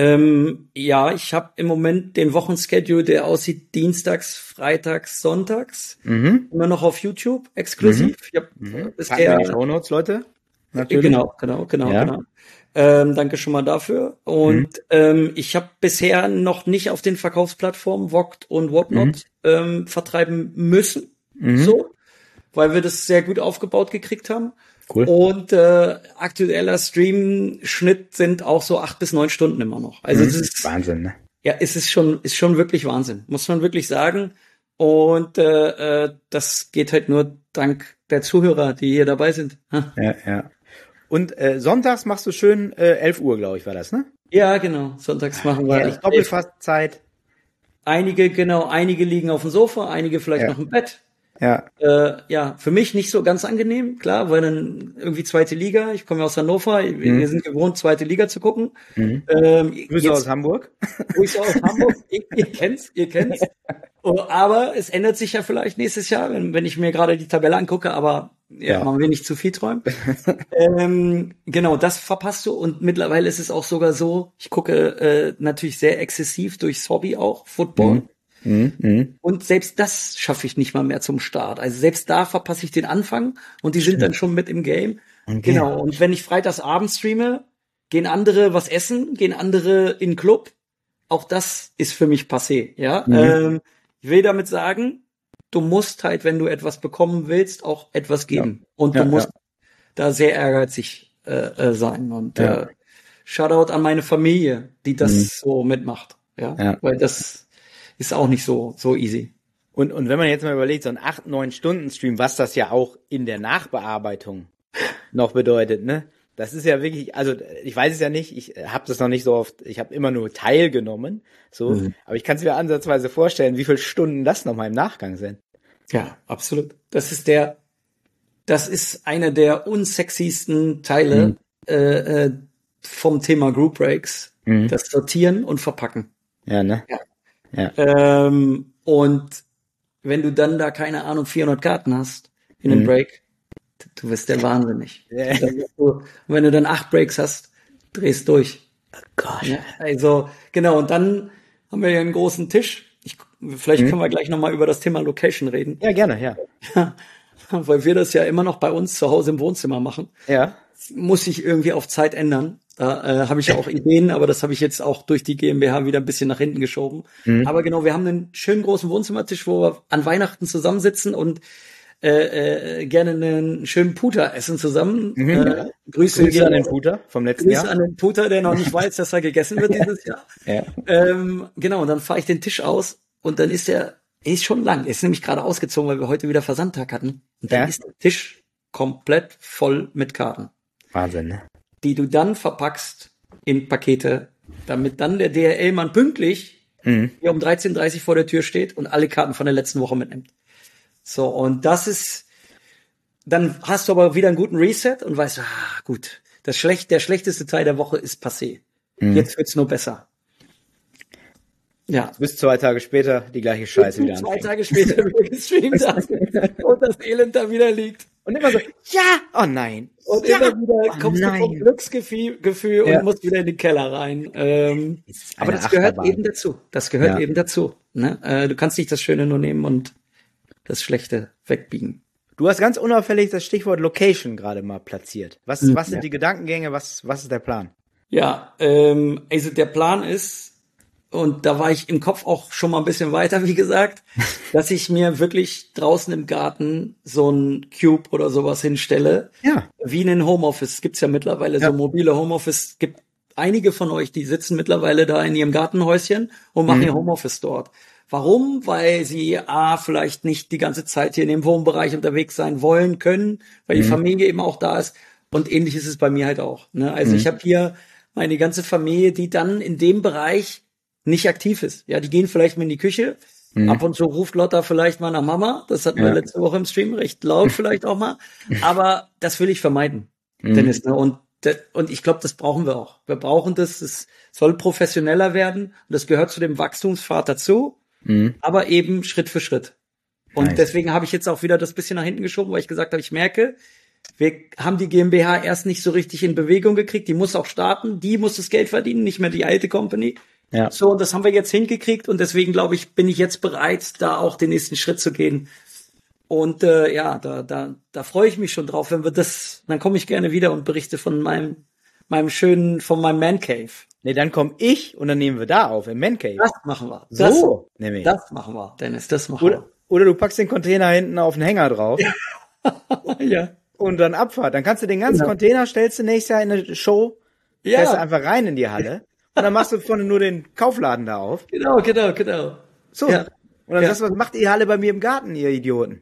Ähm, ja, ich habe im Moment den Wochenschedule, der aussieht dienstags, freitags, sonntags. Mhm. Immer noch auf YouTube, exklusiv. Mhm. Ich hab, mhm. bisher, in die Shownotes, Leute. Natürlich. Genau, genau, genau, ja. genau. Ähm, danke schon mal dafür. Und mhm. ähm, ich habe bisher noch nicht auf den Verkaufsplattformen Vogt und Whatnot mhm. ähm, vertreiben müssen. Mhm. So. Weil wir das sehr gut aufgebaut gekriegt haben. Cool. Und äh, aktueller Stream-Schnitt sind auch so acht bis neun Stunden immer noch. Also mhm. es ist Wahnsinn, ne? Ja, es ist schon, ist schon wirklich Wahnsinn, muss man wirklich sagen. Und äh, äh, das geht halt nur dank der Zuhörer, die hier dabei sind. Ha? Ja, ja. Und äh, sonntags machst du schön äh, elf Uhr, glaube ich, war das, ne? Ja, genau. Sonntags machen wir. Ja, Doppelfastzeit. Einige, genau, einige liegen auf dem Sofa, einige vielleicht ja. noch im Bett. Ja. Äh, ja, für mich nicht so ganz angenehm, klar, weil dann irgendwie zweite Liga, ich komme ja aus Hannover, mhm. wir sind gewohnt, zweite Liga zu gucken. Mhm. Ähm, Grüße aus Hamburg. Grüße aus Hamburg, ihr, ihr kennt's, ihr kennt's. Oh, aber es ändert sich ja vielleicht nächstes Jahr, wenn, wenn ich mir gerade die Tabelle angucke, aber Ja, Ja. man will nicht zu viel träumen. ähm, genau, das verpasst du. Und mittlerweile ist es auch sogar so, ich gucke äh, natürlich sehr exzessiv durchs Hobby auch, Football. Mhm. Mhm. Und selbst das schaffe ich nicht mal mehr zum Start. Also selbst da verpasse ich den Anfang und die sind dann schon mit im Game. Okay. Genau. Und wenn ich freitags abends streame, gehen andere was essen, gehen andere in den Club. Auch das ist für mich passé, ja. Mhm. Ähm, ich will damit sagen, du musst halt, wenn du etwas bekommen willst, auch etwas geben. Und du Ja, musst ja. da sehr ehrgeizig äh, äh, sein. Und Ja. äh, Shoutout an meine Familie, die das Mhm. so mitmacht. Ja? Ja. Weil das ist auch nicht so so easy. Und, und wenn man jetzt mal überlegt, so ein acht, neun Stunden Stream, was das ja auch in der Nachbearbeitung noch bedeutet, ne? Das ist ja wirklich, also ich weiß es ja nicht, ich habe das noch nicht so oft, ich habe immer nur teilgenommen, so, Mhm. aber ich kann es mir ansatzweise vorstellen, wie viele Stunden das nochmal im Nachgang sind. Ja, absolut. Das ist der, das ist einer der unsexiesten Teile Mhm. äh, äh, vom Thema Group Breaks. Mhm. Das Sortieren und Verpacken. Ja, ne? Ja. Ja. Ähm, und wenn du dann da, keine Ahnung, vierhundert Karten hast in einem Mhm. Break, du wirst der wahnsinnig. Ja. Und dann wirst du, und wenn du dann acht Breaks hast, drehst durch. Gott. Ja, also, genau, und dann haben wir ja einen großen Tisch. Ich, vielleicht Mhm. können wir gleich nochmal über das Thema Location reden. Ja, gerne, ja. Weil wir das ja immer noch bei uns zu Hause im Wohnzimmer machen. Ja. Muss sich irgendwie auf Zeit ändern. Da äh, habe ich ja auch Ideen, aber das habe ich jetzt auch durch die GmbH wieder ein bisschen nach hinten geschoben. Mhm. Aber genau, wir haben einen schönen großen Wohnzimmertisch, wo wir an Weihnachten zusammensitzen und äh, äh, gerne einen schönen Puter essen zusammen. Mhm. Äh, Grüße, Grüße gehen an den raus. Puter vom letzten Grüße Jahr. an den Puter, der noch nicht weiß, dass er gegessen wird dieses Jahr. Ja. Ähm, genau, und dann fahre ich den Tisch aus und dann ist er, er ist schon lang, er ist nämlich gerade ausgezogen, weil wir heute wieder Versandtag hatten. Und dann Ja. ist der Tisch komplett voll mit Karten, Wahnsinn, ne? die du dann verpackst in Pakete, damit dann der D H L-Mann pünktlich Mhm. hier um dreizehn Uhr dreißig vor der Tür steht und alle Karten von der letzten Woche mitnimmt. So, und das ist, dann hast du aber wieder einen guten Reset und weißt, ah, gut, das schlecht, der schlechteste Teil der Woche ist passé. Mhm. Jetzt wird's nur besser. Ja. Bis zwei Tage später die gleiche Scheiße wieder Zwei anfängt. Tage später wieder gestreamt hast und das Elend da wieder liegt. Und immer so, ja, oh nein. Und ja. immer wieder Oh kommst du vom nein. Glücksgefühl Gefühl Ja. und musst wieder in den Keller rein. Ähm, Es ist aber eine das gehört Achterbahn. eben dazu. Das gehört Ja. eben dazu. Ne? Äh, du kannst nicht das Schöne nur nehmen und das Schlechte wegbiegen. Du hast ganz unauffällig das Stichwort Location gerade mal platziert. Was, Mhm. was sind Ja. die Gedankengänge? Was, was ist der Plan? Ja, ähm, also der Plan ist, und da war ich im Kopf auch schon mal ein bisschen weiter, wie gesagt, dass ich mir wirklich draußen im Garten so ein Cube oder sowas hinstelle. Ja. Wie in ein Homeoffice. Gibt's ja mittlerweile Ja. so mobile Homeoffice. Gibt einige von euch, die sitzen mittlerweile da in ihrem Gartenhäuschen und machen Mhm. ihr Homeoffice dort. Warum? Weil sie A, vielleicht nicht die ganze Zeit hier in dem Wohnbereich unterwegs sein wollen können, weil die Mhm. Familie eben auch da ist. Und ähnlich ist es bei mir halt auch. Ne? Also Mhm. ich habe hier meine ganze Familie, die dann in dem Bereich nicht aktiv ist. Ja, die gehen vielleicht mal in die Küche. Mhm. Ab und zu ruft Lotta vielleicht mal nach Mama. Das hatten wir Ja. letzte Woche im Stream, recht laut vielleicht auch mal. Aber das will ich vermeiden, Mhm. Dennis. Ne? Und, de- und ich glaube, das brauchen wir auch. Wir brauchen das. Es soll professioneller werden. Und das gehört zu dem Wachstumspfad dazu. Mhm. Aber eben Schritt für Schritt. Und Nice. deswegen habe ich jetzt auch wieder das bisschen nach hinten geschoben, weil ich gesagt habe, ich merke, wir haben die GmbH erst nicht so richtig in Bewegung gekriegt. Die muss auch starten. Die muss das Geld verdienen, nicht mehr die alte Company. Ja. So, und das haben wir jetzt hingekriegt. Und deswegen, glaube ich, bin ich jetzt bereit, da auch den nächsten Schritt zu gehen. Und äh, ja, da, da, da freue ich mich schon drauf, wenn wir das, dann komme ich gerne wieder und berichte von meinem, meinem schönen, von meinem Man Cave. Nee, dann komm ich und dann nehmen wir da auf, im Man Cave. Das machen wir. Das, So, nämlich. das machen wir, Dennis, das machen Oder, oder du packst den Container hinten auf den Hänger drauf wir. Ja. und dann Abfahrt. Dann kannst du den ganzen Genau. Container, stellst du nächstes Jahr in eine Show, Ja. fährst du einfach rein in die Halle und dann machst du vorne nur den Kaufladen da auf. Genau, genau, genau. So. Ja. Und dann Ja. sagst du, was macht die Halle bei mir im Garten, ihr Idioten?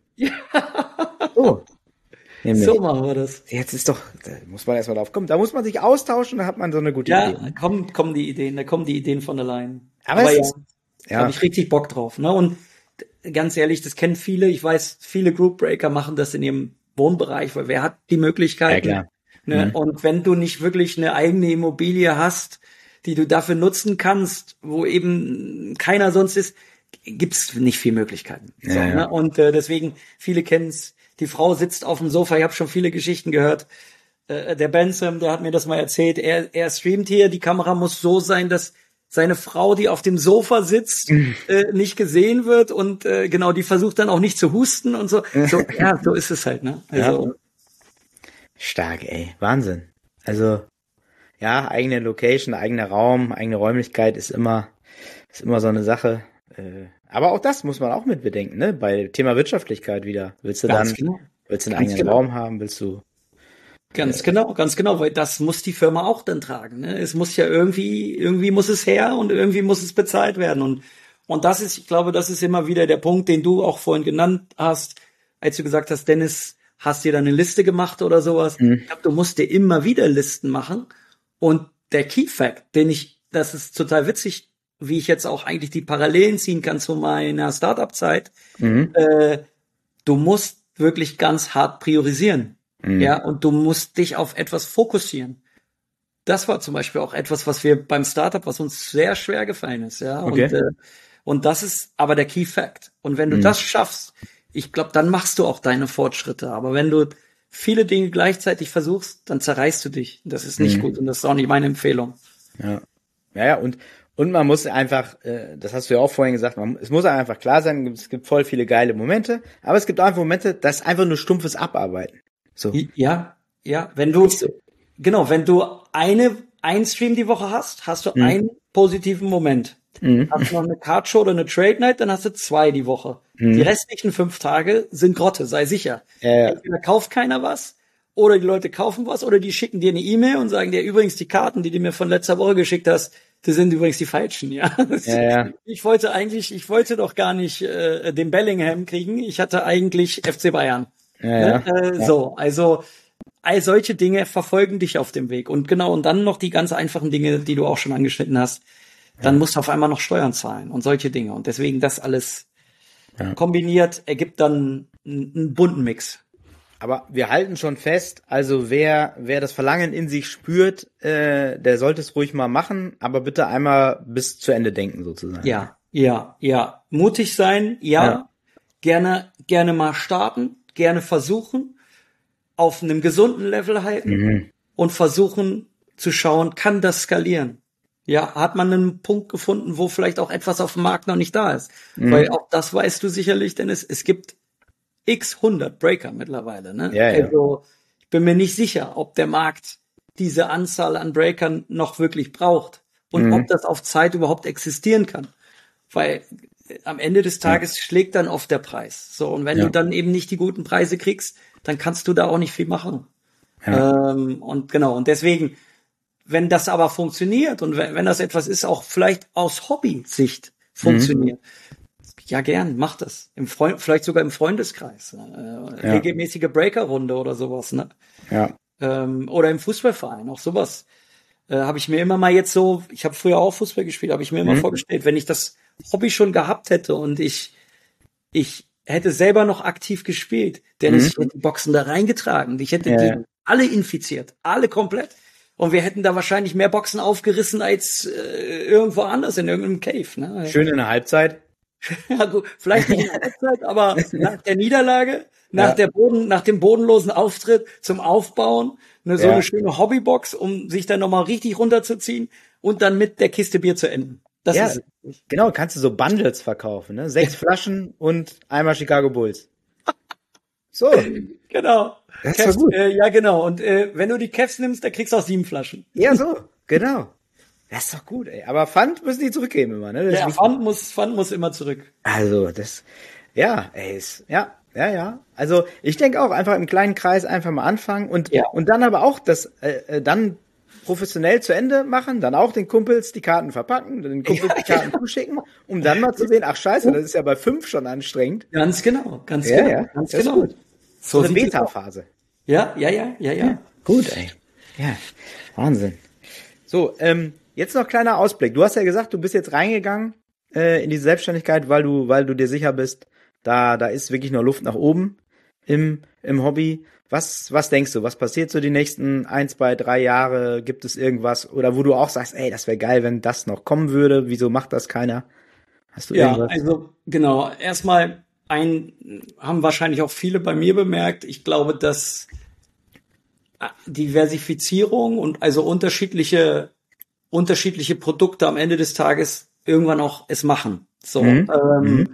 So. Nämlich. So machen wir das. Jetzt ist doch, da muss man erstmal drauf kommen. Da muss man sich austauschen, da hat man so eine gute Ja, Idee. da kommen, kommen die Ideen, da kommen die Ideen von allein. Aber Aber es ja, ist- da Ja. habe ich richtig Bock drauf. Ne? Und d- ganz ehrlich, das kennen viele. Ich weiß, viele Group Breaker machen das in ihrem Wohnbereich, weil wer hat die Möglichkeit? Ja, klar. Ne? Mhm. Und wenn du nicht wirklich eine eigene Immobilie hast, die du dafür nutzen kannst, wo eben keiner sonst ist, gibt's nicht viel Möglichkeiten. So, Ja, ja. ne? Und äh, deswegen, viele kennen's, die Frau sitzt auf dem Sofa. Ich habe schon viele Geschichten gehört. Äh, der Benson, der hat mir das mal erzählt. Er, er streamt hier. Die Kamera muss so sein, dass seine Frau, die auf dem Sofa sitzt, äh, nicht gesehen wird und äh, genau, die versucht dann auch nicht zu husten und so. so ja, so ist es halt, ne? Also, ja. Stark, ey. Wahnsinn. Also, ja, eigene Location, eigener Raum, eigene Räumlichkeit ist immer, ist immer so eine Sache. Äh, aber auch das muss man auch mit bedenken, ne? Bei Thema Wirtschaftlichkeit wieder. Willst du ganz dann, genau. willst du einen Ganz eigenen genau. Raum haben? Willst du, Ganz genau, ganz genau, weil das muss die Firma auch dann tragen, ne? Es muss ja irgendwie, irgendwie muss es her und irgendwie muss es bezahlt werden und, und das ist, ich glaube, das ist immer wieder der Punkt, den du auch vorhin genannt hast, als du gesagt hast, Dennis, hast dir da eine Liste gemacht oder sowas. Mhm. Ich glaube, du musst dir immer wieder Listen machen und der Key Fact, den ich, das ist total witzig, wie ich jetzt auch eigentlich die Parallelen ziehen kann zu meiner Startup-Zeit, mhm. äh, du musst wirklich ganz hart priorisieren. Mhm. Ja, und du musst dich auf etwas fokussieren. Das war zum Beispiel auch etwas, was wir beim Startup, was uns sehr schwer gefallen ist, ja. Okay. Und, äh, und das ist aber der Key Fact. Und wenn du Mhm. das schaffst, ich glaube, dann machst du auch deine Fortschritte. Aber wenn du viele Dinge gleichzeitig versuchst, dann zerreißt du dich. Das ist nicht Mhm. gut und das ist auch nicht meine Empfehlung. Ja, ja, ja, und und man muss einfach, äh, das hast du ja auch vorhin gesagt, man, es muss einfach klar sein, es gibt voll viele geile Momente, aber es gibt auch einfach Momente, das ist einfach nur stumpfes Abarbeiten. So. Ja, ja, wenn du, genau, wenn du eine, ein Stream die Woche hast, hast du Mhm. einen positiven Moment. Mhm. Hast du noch eine Cardshow oder eine Trade Night, dann hast du zwei die Woche. Mhm. Die restlichen fünf Tage sind Grotte, sei sicher. Ja, ja. Entweder kauft keiner was, oder die Leute kaufen was, oder die schicken dir eine E-Mail und sagen dir übrigens, die Karten, die du mir von letzter Woche geschickt hast, die sind übrigens die falschen, ja. Ja, ja. Ich wollte eigentlich, ich wollte doch gar nicht äh, den Bellingham kriegen, ich hatte eigentlich F C Bayern. Ja, ja. Ne? Äh, so, also all solche Dinge verfolgen dich auf dem Weg. Und genau, und dann noch die ganz einfachen Dinge, die du auch schon angeschnitten hast. Dann musst du auf einmal noch Steuern zahlen und solche Dinge. Und deswegen das alles Ja. kombiniert ergibt dann einen, einen bunten Mix. Aber wir halten schon fest, also wer wer das Verlangen in sich spürt, äh, der sollte es ruhig mal machen, aber bitte einmal bis zu Ende denken sozusagen. Ja, ja, ja. Mutig sein, ja. Ja. Gerne, gerne mal starten, gerne versuchen, auf einem gesunden Level halten Mhm. und versuchen zu schauen, kann das skalieren? Ja, hat man einen Punkt gefunden, wo vielleicht auch etwas auf dem Markt noch nicht da ist? Mhm. Weil auch das weißt du sicherlich, denn es, es gibt x hundert Breaker mittlerweile, ne? Ja, ja. Also, ich bin mir nicht sicher, ob der Markt diese Anzahl an Breakern noch wirklich braucht und Mhm. ob das auf Zeit überhaupt existieren kann. Weil äh, am Ende des Tages schlägt dann oft der Preis. So, und wenn Ja. du dann eben nicht die guten Preise kriegst, dann kannst du da auch nicht viel machen. Ja. Ähm, und genau, und deswegen, wenn das aber funktioniert und wenn, wenn das etwas ist, auch vielleicht aus Hobby-Sicht funktioniert, ja gern, mach das. Im Freund, vielleicht sogar im Freundeskreis. Äh, Ja. Regelmäßige Breaker-Runde oder sowas, ne? Ja. Ähm, oder im Fußballverein, auch sowas. Äh, habe ich mir immer mal jetzt so, ich habe früher auch Fußball gespielt, habe ich mir immer Mhm. vorgestellt, wenn ich das Hobby schon gehabt hätte und ich ich hätte selber noch aktiv gespielt, denn Mhm. ich hätte die Boxen da reingetragen, ich hätte Ja, die ja. alle infiziert, alle komplett. Und wir hätten da wahrscheinlich mehr Boxen aufgerissen als äh, irgendwo anders in irgendeinem Cave. Ne? Schön in der Halbzeit. Ja, gut, vielleicht nicht in der Halbzeit, aber nach der Niederlage, nach Ja. der Boden, nach dem bodenlosen Auftritt zum Aufbauen, ne, so Ja. eine schöne Hobbybox, um sich dann nochmal richtig runterzuziehen und dann mit der Kiste Bier zu enden. Das Ja, ist es. genau, kannst du so Bundles verkaufen, ne? Sechs Flaschen und einmal Chicago Bulls. So, Genau. Das ist Cavs, doch gut. Äh, ja, genau. Und äh, wenn du die Cavs nimmst, dann kriegst du auch sieben Flaschen. ja, so, genau. Das ist doch gut, ey. Aber Pfand müssen die zurückgeben immer, ne? Das ist Ja, wichtig. Pfand muss, Pfand muss immer zurück. Also, das, ja, ey, ist, ja, ja, ja. Also, ich denke auch, einfach im kleinen Kreis einfach mal anfangen und, Ja. und dann aber auch das, äh, äh, dann professionell zu Ende machen, dann auch den Kumpels die Karten verpacken, den Kumpels die Karten zuschicken, um dann mal zu sehen, ach scheiße, das ist ja bei fünf schon anstrengend. Ganz genau, ganz Ja, genau, ja, ganz das ist genau. gut. So eine sieht es aus. Beta-Phase. Ja, ja, ja, ja, ja. Gut, ey. Ja, Wahnsinn. So, ähm, jetzt noch kleiner Ausblick. Du hast ja gesagt, du bist jetzt reingegangen äh, in die Selbstständigkeit, weil du, weil du dir sicher bist, da, da ist wirklich noch Luft nach oben im, im Hobby. Was, was denkst du? Was passiert so die nächsten ein, zwei, drei Jahre? Gibt es irgendwas? Oder wo du auch sagst, ey, das wäre geil, wenn das noch kommen würde. Wieso macht das keiner? Hast du Ja, irgendwas? also genau. Erstmal ein, haben wahrscheinlich auch viele bei mir bemerkt. Ich glaube, dass Diversifizierung und also unterschiedliche, unterschiedliche Produkte am Ende des Tages irgendwann auch es machen. So, Mhm. ähm, Mhm.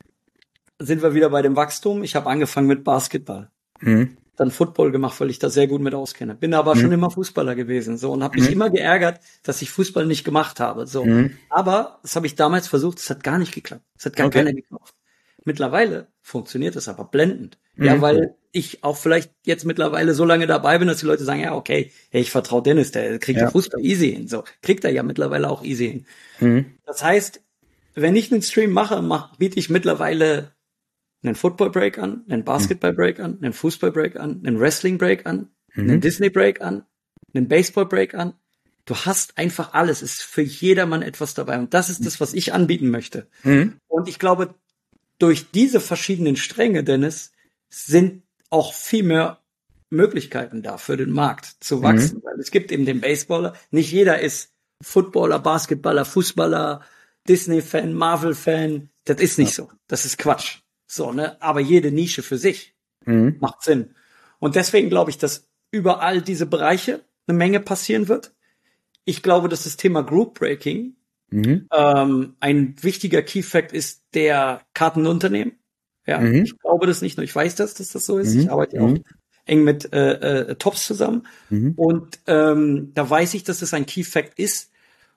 sind wir wieder bei dem Wachstum. Ich habe angefangen mit Basketball. Mhm. Dann Football gemacht, weil ich da sehr gut mit auskenne. Bin aber Mhm. schon immer Fußballer gewesen, so, und habe mich Mhm. immer geärgert, dass ich Fußball nicht gemacht habe, so. Mhm. Aber das habe ich damals versucht, es hat gar nicht geklappt. Es hat gar Okay. keiner gekauft. Mittlerweile funktioniert es aber blendend. Mhm. Ja, weil ich auch vielleicht jetzt mittlerweile so lange dabei bin, dass die Leute sagen, ja, okay, hey, ich vertraue Dennis, der kriegt Ja. ja Fußball easy hin, so. Kriegt er ja mittlerweile auch easy hin. Mhm. Das heißt, wenn ich einen Stream mache, mach, biete ich mittlerweile einen Football-Break an, einen Basketball-Break an, einen Fußball-Break an, einen Wrestling-Break an, Mhm. einen Disney-Break an, einen Baseball-Break an. Du hast einfach alles. Es ist für jedermann etwas dabei. Und das ist das, was ich anbieten möchte. Mhm. Und ich glaube, durch diese verschiedenen Stränge, Dennis, sind auch viel mehr Möglichkeiten da für den Markt zu wachsen. Weil es gibt eben den Baseballer. Nicht jeder ist Footballer, Basketballer, Fußballer, Disney-Fan, Marvel-Fan. Das ist nicht so. Das ist Quatsch. So, ne? Aber jede Nische für sich Mhm. macht Sinn. Und deswegen glaube ich, dass überall diese Bereiche eine Menge passieren wird. Ich glaube, dass das Thema Group Breaking Mhm. ähm, ein wichtiger Key Fact ist der Kartenunternehmen. Ja, Mhm. ich glaube das nicht nur. Ich weiß, dass, dass das so ist. Mhm. Ich arbeite ja Mhm. auch eng mit äh, äh, Tops zusammen. Mhm. Und ähm, da weiß ich, dass das ein Key Fact ist.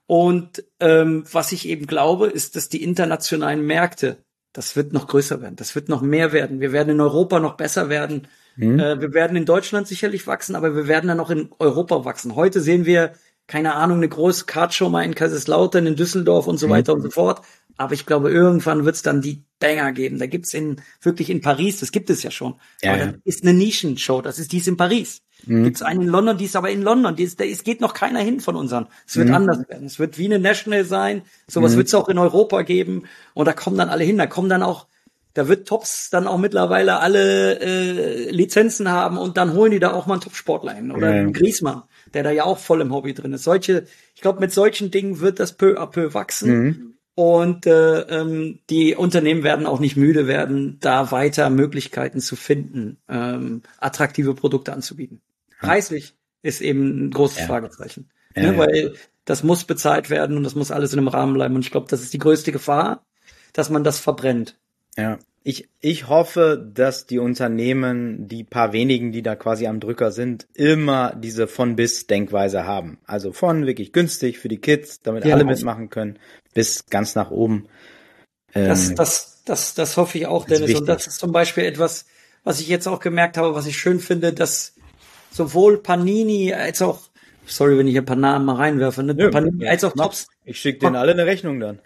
Und ähm, was ich eben glaube, ist, dass die internationalen Märkte, das wird noch größer werden, das wird noch mehr werden. Wir werden in Europa noch besser werden. Mhm. Äh, wir werden in Deutschland sicherlich wachsen, aber wir werden dann auch in Europa wachsen. Heute sehen wir, keine Ahnung, eine große Kartshow mal in Kaiserslautern, in Düsseldorf und so Mhm. weiter und so fort. Aber ich glaube, irgendwann wird es dann die Banger geben. Da gibt's in wirklich in Paris, das gibt es ja schon. Ja, aber ja. das ist eine Nischenshow, das ist dies in Paris. Mhm. Gibt's einen in London, die ist aber in London. Die ist, da ist, geht noch keiner hin von unseren. Es wird Mhm. anders werden. Es wird wie eine National sein. Sowas Mhm. wird's auch in Europa geben. Und da kommen dann alle hin. Da kommen dann auch, da wird Tops dann auch mittlerweile alle äh, Lizenzen haben und dann holen die da auch mal einen Top-Sportler hin. Oder Ja, ja. einen Griezmann, der da ja auch voll im Hobby drin ist. Solche, ich glaube, mit solchen Dingen wird das peu à peu wachsen. Mhm. Und äh, ähm, die Unternehmen werden auch nicht müde werden, da weiter Möglichkeiten zu finden, ähm, attraktive Produkte anzubieten. Preislich ist eben ein großes Ja. Fragezeichen. Ja, ne, ja. Weil das muss bezahlt werden und das muss alles in einem Rahmen bleiben. Und ich glaube, das ist die größte Gefahr, dass man das verbrennt. Ja, ich, ich hoffe, dass die Unternehmen, die paar wenigen, die da quasi am Drücker sind, immer diese von-bis-Denkweise haben. Also von wirklich günstig für die Kids, damit Ja. alle mitmachen können, bis ganz nach oben. Ähm, Das, das, das, das hoffe ich auch, das ist Dennis. Und wichtig. das ist zum Beispiel etwas, was ich jetzt auch gemerkt habe, was ich schön finde, dass sowohl Panini als auch, sorry, wenn ich ein paar Namen mal reinwerfe, ne, Nö, Panini als auch mach. Tops Ich schicke denen alle eine Rechnung dann.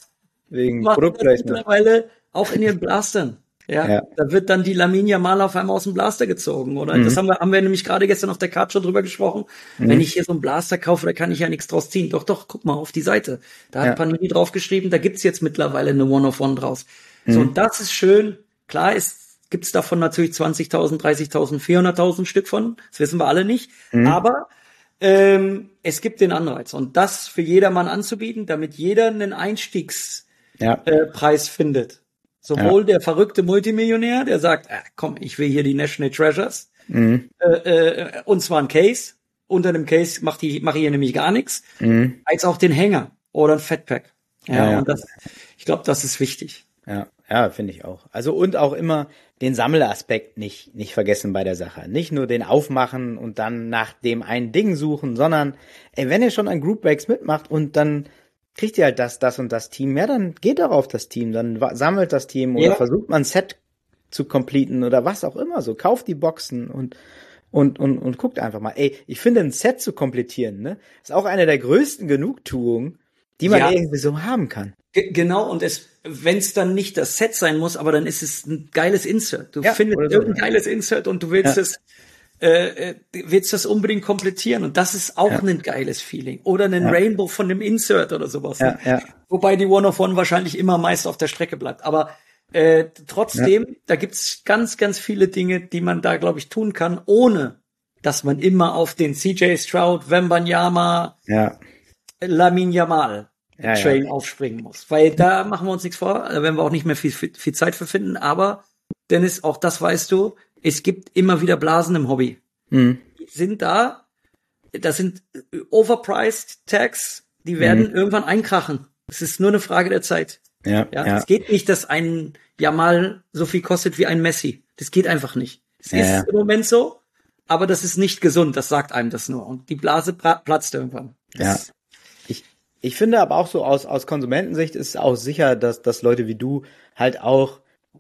Wegen machen das Produktplacement. mittlerweile auch in ihren Blastern. Ja, Ja. da wird dann die Laminia mal auf einmal aus dem Blaster gezogen, oder? Mhm. Das haben wir, haben wir nämlich gerade gestern auf der Card schon drüber gesprochen. Mhm. Wenn ich hier so einen Blaster kaufe, da kann ich ja nichts draus ziehen. Doch, doch, guck mal auf die Seite. Da hat Ja. Panini draufgeschrieben, da gibt's jetzt mittlerweile eine One-of-One draus. So, Mhm. und das ist schön. Klar ist, gibt's davon natürlich zwanzigtausend, dreißigtausend, vierhunderttausend Stück von. Das wissen wir alle nicht. Mhm. Aber ähm, es gibt den Anreiz. Und das für jedermann anzubieten, damit jeder einen Einstiegs Ja. äh, Preis findet. Sowohl der verrückte Multimillionär, der sagt, ah, komm, ich will hier die National Treasures, Mhm. äh, äh, und zwar ein Case. Unter einem Case macht die, mache ich hier nämlich gar nichts, Mhm. als auch den Hänger oder ein Fatpack. Ja, Ja, ja. und das, ich glaube, das ist wichtig. Ja, ja, finde ich auch. Also und auch immer den Sammleraspekt nicht nicht vergessen bei der Sache. Nicht nur den aufmachen und dann nach dem einen Ding suchen, sondern ey, wenn ihr schon an Group Breaks mitmacht und dann kriegt ihr halt das, das und das Team, ja, dann geht doch auf das Team, dann wa- sammelt das Team oder Ja. versucht man ein Set zu completen oder was auch immer so. Kauft die Boxen und und und und guckt einfach mal. Ey, ich finde ein Set zu komplettieren, ne, ist auch eine der größten Genugtuungen, die man Ja. irgendwie so haben kann. Ge- Genau, und es, wenn es dann nicht das Set sein muss, aber dann ist es ein geiles Insert. Du Ja, findest oder so. irgendein geiles Insert und du willst Ja. es, äh, äh, willst das unbedingt komplettieren. Und das ist auch Ja. ein geiles Feeling. Oder einen Ja. Rainbow von einem Insert oder sowas. Ja, ne? ja. Wobei die One-of-One wahrscheinlich immer meist auf der Strecke bleibt. Aber äh, trotzdem, da gibt's ganz, ganz viele Dinge, die man da, glaube ich, tun kann, ohne dass man immer auf den C J Stroud, Wembanyama, Ja. Lamine Yamal ja, Train ja. aufspringen muss. Weil da machen wir uns nichts vor, da werden wir auch nicht mehr viel, viel, viel Zeit für finden. Aber, Dennis, auch das weißt du, es gibt immer wieder Blasen im Hobby. Mhm. Die sind da, das sind overpriced Tags, die werden mhm. irgendwann einkrachen. Es ist nur eine Frage der Zeit. Ja, ja, ja. Es geht nicht, dass ein Jamal so viel kostet wie ein Messi. Das geht einfach nicht. Es ja, ist ja. im Moment so, aber das ist nicht gesund. Das sagt einem das nur. Und die Blase platzt irgendwann. Das ja. Ich, ich finde aber auch so aus, aus Konsumentensicht ist auch sicher, dass, dass Leute wie du halt auch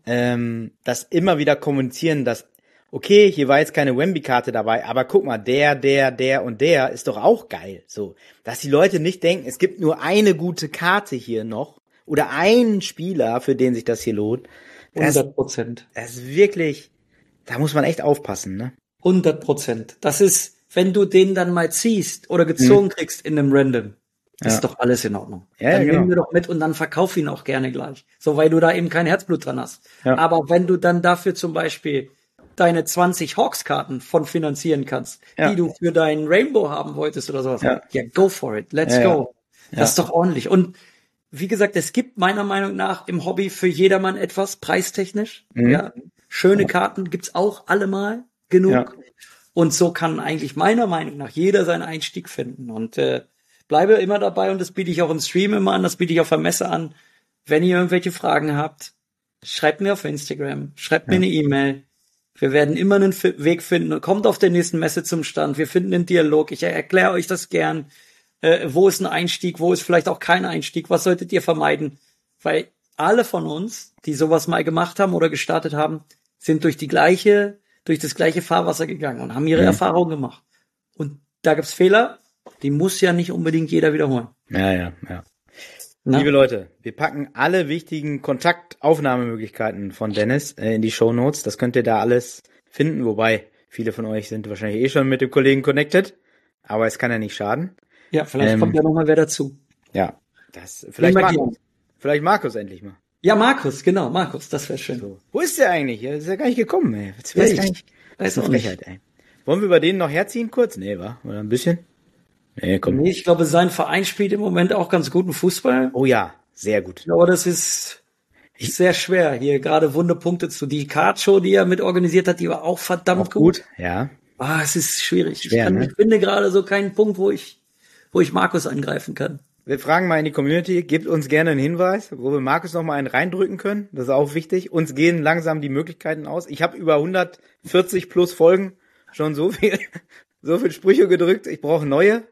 ähm, das immer wieder kommunizieren, dass okay, hier war jetzt keine Wemby-Karte dabei, aber guck mal, der, der, der und der ist doch auch geil. So, dass die Leute nicht denken, es gibt nur eine gute Karte hier noch oder einen Spieler, für den sich das hier lohnt. Das, hundert Prozent. Das ist wirklich, da muss man echt aufpassen, ne? hundert Prozent. Das ist, wenn du den dann mal ziehst oder gezogen hm. kriegst in einem Random, ja. ist doch alles in Ordnung. Ja, dann ja, genau. nehmen wir doch mit und dann verkauf ihn auch gerne gleich. So, weil du da eben kein Herzblut dran hast. Ja. Aber wenn du dann dafür zum Beispiel deine zwanzig Hawks-Karten von finanzieren kannst, ja. die du für deinen Rainbow haben wolltest oder sowas. Ja, ja go for it. Let's ja, go. Ja. Das ist doch ordentlich. Und wie gesagt, es gibt meiner Meinung nach im Hobby für jedermann etwas, preistechnisch. Mhm. Ja, schöne Karten gibt's auch allemal genug. Ja. Und so kann eigentlich meiner Meinung nach jeder seinen Einstieg finden. Und äh, bleibe immer dabei und das biete ich auch im Stream immer an, das biete ich auf der Messe an. Wenn ihr irgendwelche Fragen habt, schreibt mir auf Instagram, schreibt ja. mir eine E-Mail. Wir werden immer einen F- Weg finden. Kommt auf der nächsten Messe zum Stand. Wir finden einen Dialog. Ich erkläre euch das gern. Äh, wo ist ein Einstieg? Wo ist vielleicht auch kein Einstieg? Was solltet ihr vermeiden? Weil alle von uns, die sowas mal gemacht haben oder gestartet haben, sind durch die gleiche, durch das gleiche Fahrwasser gegangen und haben ihre mhm. Erfahrungen gemacht. Und da gibt's Fehler, die muss ja nicht unbedingt jeder wiederholen. Ja, ja, ja. Na? Liebe Leute, wir packen alle wichtigen Kontaktaufnahmemöglichkeiten von Dennis äh, in die Shownotes. Das könnt ihr da alles finden, wobei viele von euch sind wahrscheinlich eh schon mit dem Kollegen connected, aber es kann ja nicht schaden. Ja, vielleicht ähm, kommt ja noch mal wer dazu. Ja, das vielleicht Markus, vielleicht Markus endlich mal. Ja, Markus, genau, Markus, das wäre schön. So. Wo ist der eigentlich? Er ist ja gar nicht gekommen, ey. Jetzt weiß ja, gar nicht. Das ist eine Frechheit, ey. Wollen wir über den noch herziehen kurz? Nee, wa? Oder ein bisschen? Nee, komm. Nee, ich glaube, sein Verein spielt im Moment auch ganz guten Fußball. Oh ja, sehr gut. Aber das ist sehr schwer, hier gerade Wunderpunkte zu. Die Card-Show, die er mit organisiert hat, die war auch verdammt auch gut. gut. Ja. Ah, es ist schwierig. Schwer, ich, kann, ne? ich finde gerade so keinen Punkt, wo ich, wo ich Markus angreifen kann. Wir fragen mal in die Community, gebt uns gerne einen Hinweis, wo wir Markus noch mal einen reindrücken können. Das ist auch wichtig. Uns gehen langsam die Möglichkeiten aus. Ich habe über hundertvierzig plus Folgen schon so viel, so viel Sprüche gedrückt. Ich brauche neue.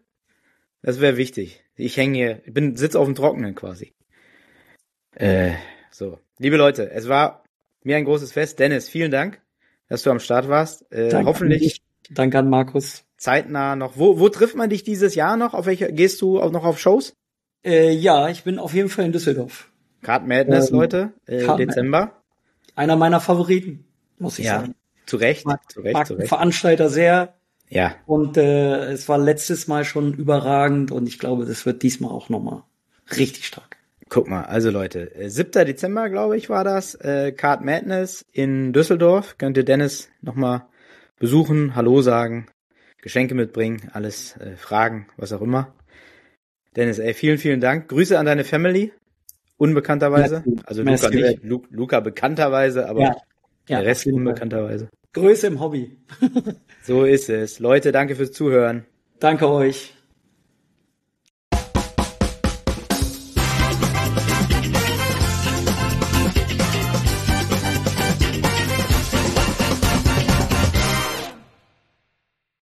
Das wäre wichtig. Ich hänge hier, ich bin sitz auf dem Trockenen quasi. Äh, so. Liebe Leute, es war mir ein großes Fest. Dennis, vielen Dank, dass du am Start warst. Äh, Danke hoffentlich. Danke an Markus. Zeitnah noch. Wo, wo trifft man dich dieses Jahr noch? Auf welche, gehst du auch noch auf Shows? Äh, ja, ich bin auf jeden Fall in Düsseldorf. Card Madness, ähm, Leute, äh, Card Dezember. Madness. Einer meiner Favoriten, muss ich ja, sagen. Zu Recht, mag, zu Recht, mag zu Recht. Veranstalter sehr. Ja. Und äh, es war letztes Mal schon überragend und ich glaube, das wird diesmal auch nochmal richtig stark. Guck mal, also Leute, äh, siebter Dezember, glaube ich, war das, äh, Card Madness in Düsseldorf. Könnt ihr Dennis nochmal besuchen, Hallo sagen, Geschenke mitbringen, alles äh, fragen, was auch immer. Dennis, ey, vielen, vielen Dank. Grüße an deine Family, unbekannterweise. Merci. Also Luca Merci. nicht, Lu- Luca bekannterweise, aber ja. Ja, der Rest unbekannterweise. Grüße im Hobby. So ist es. Leute, danke fürs Zuhören. Danke euch.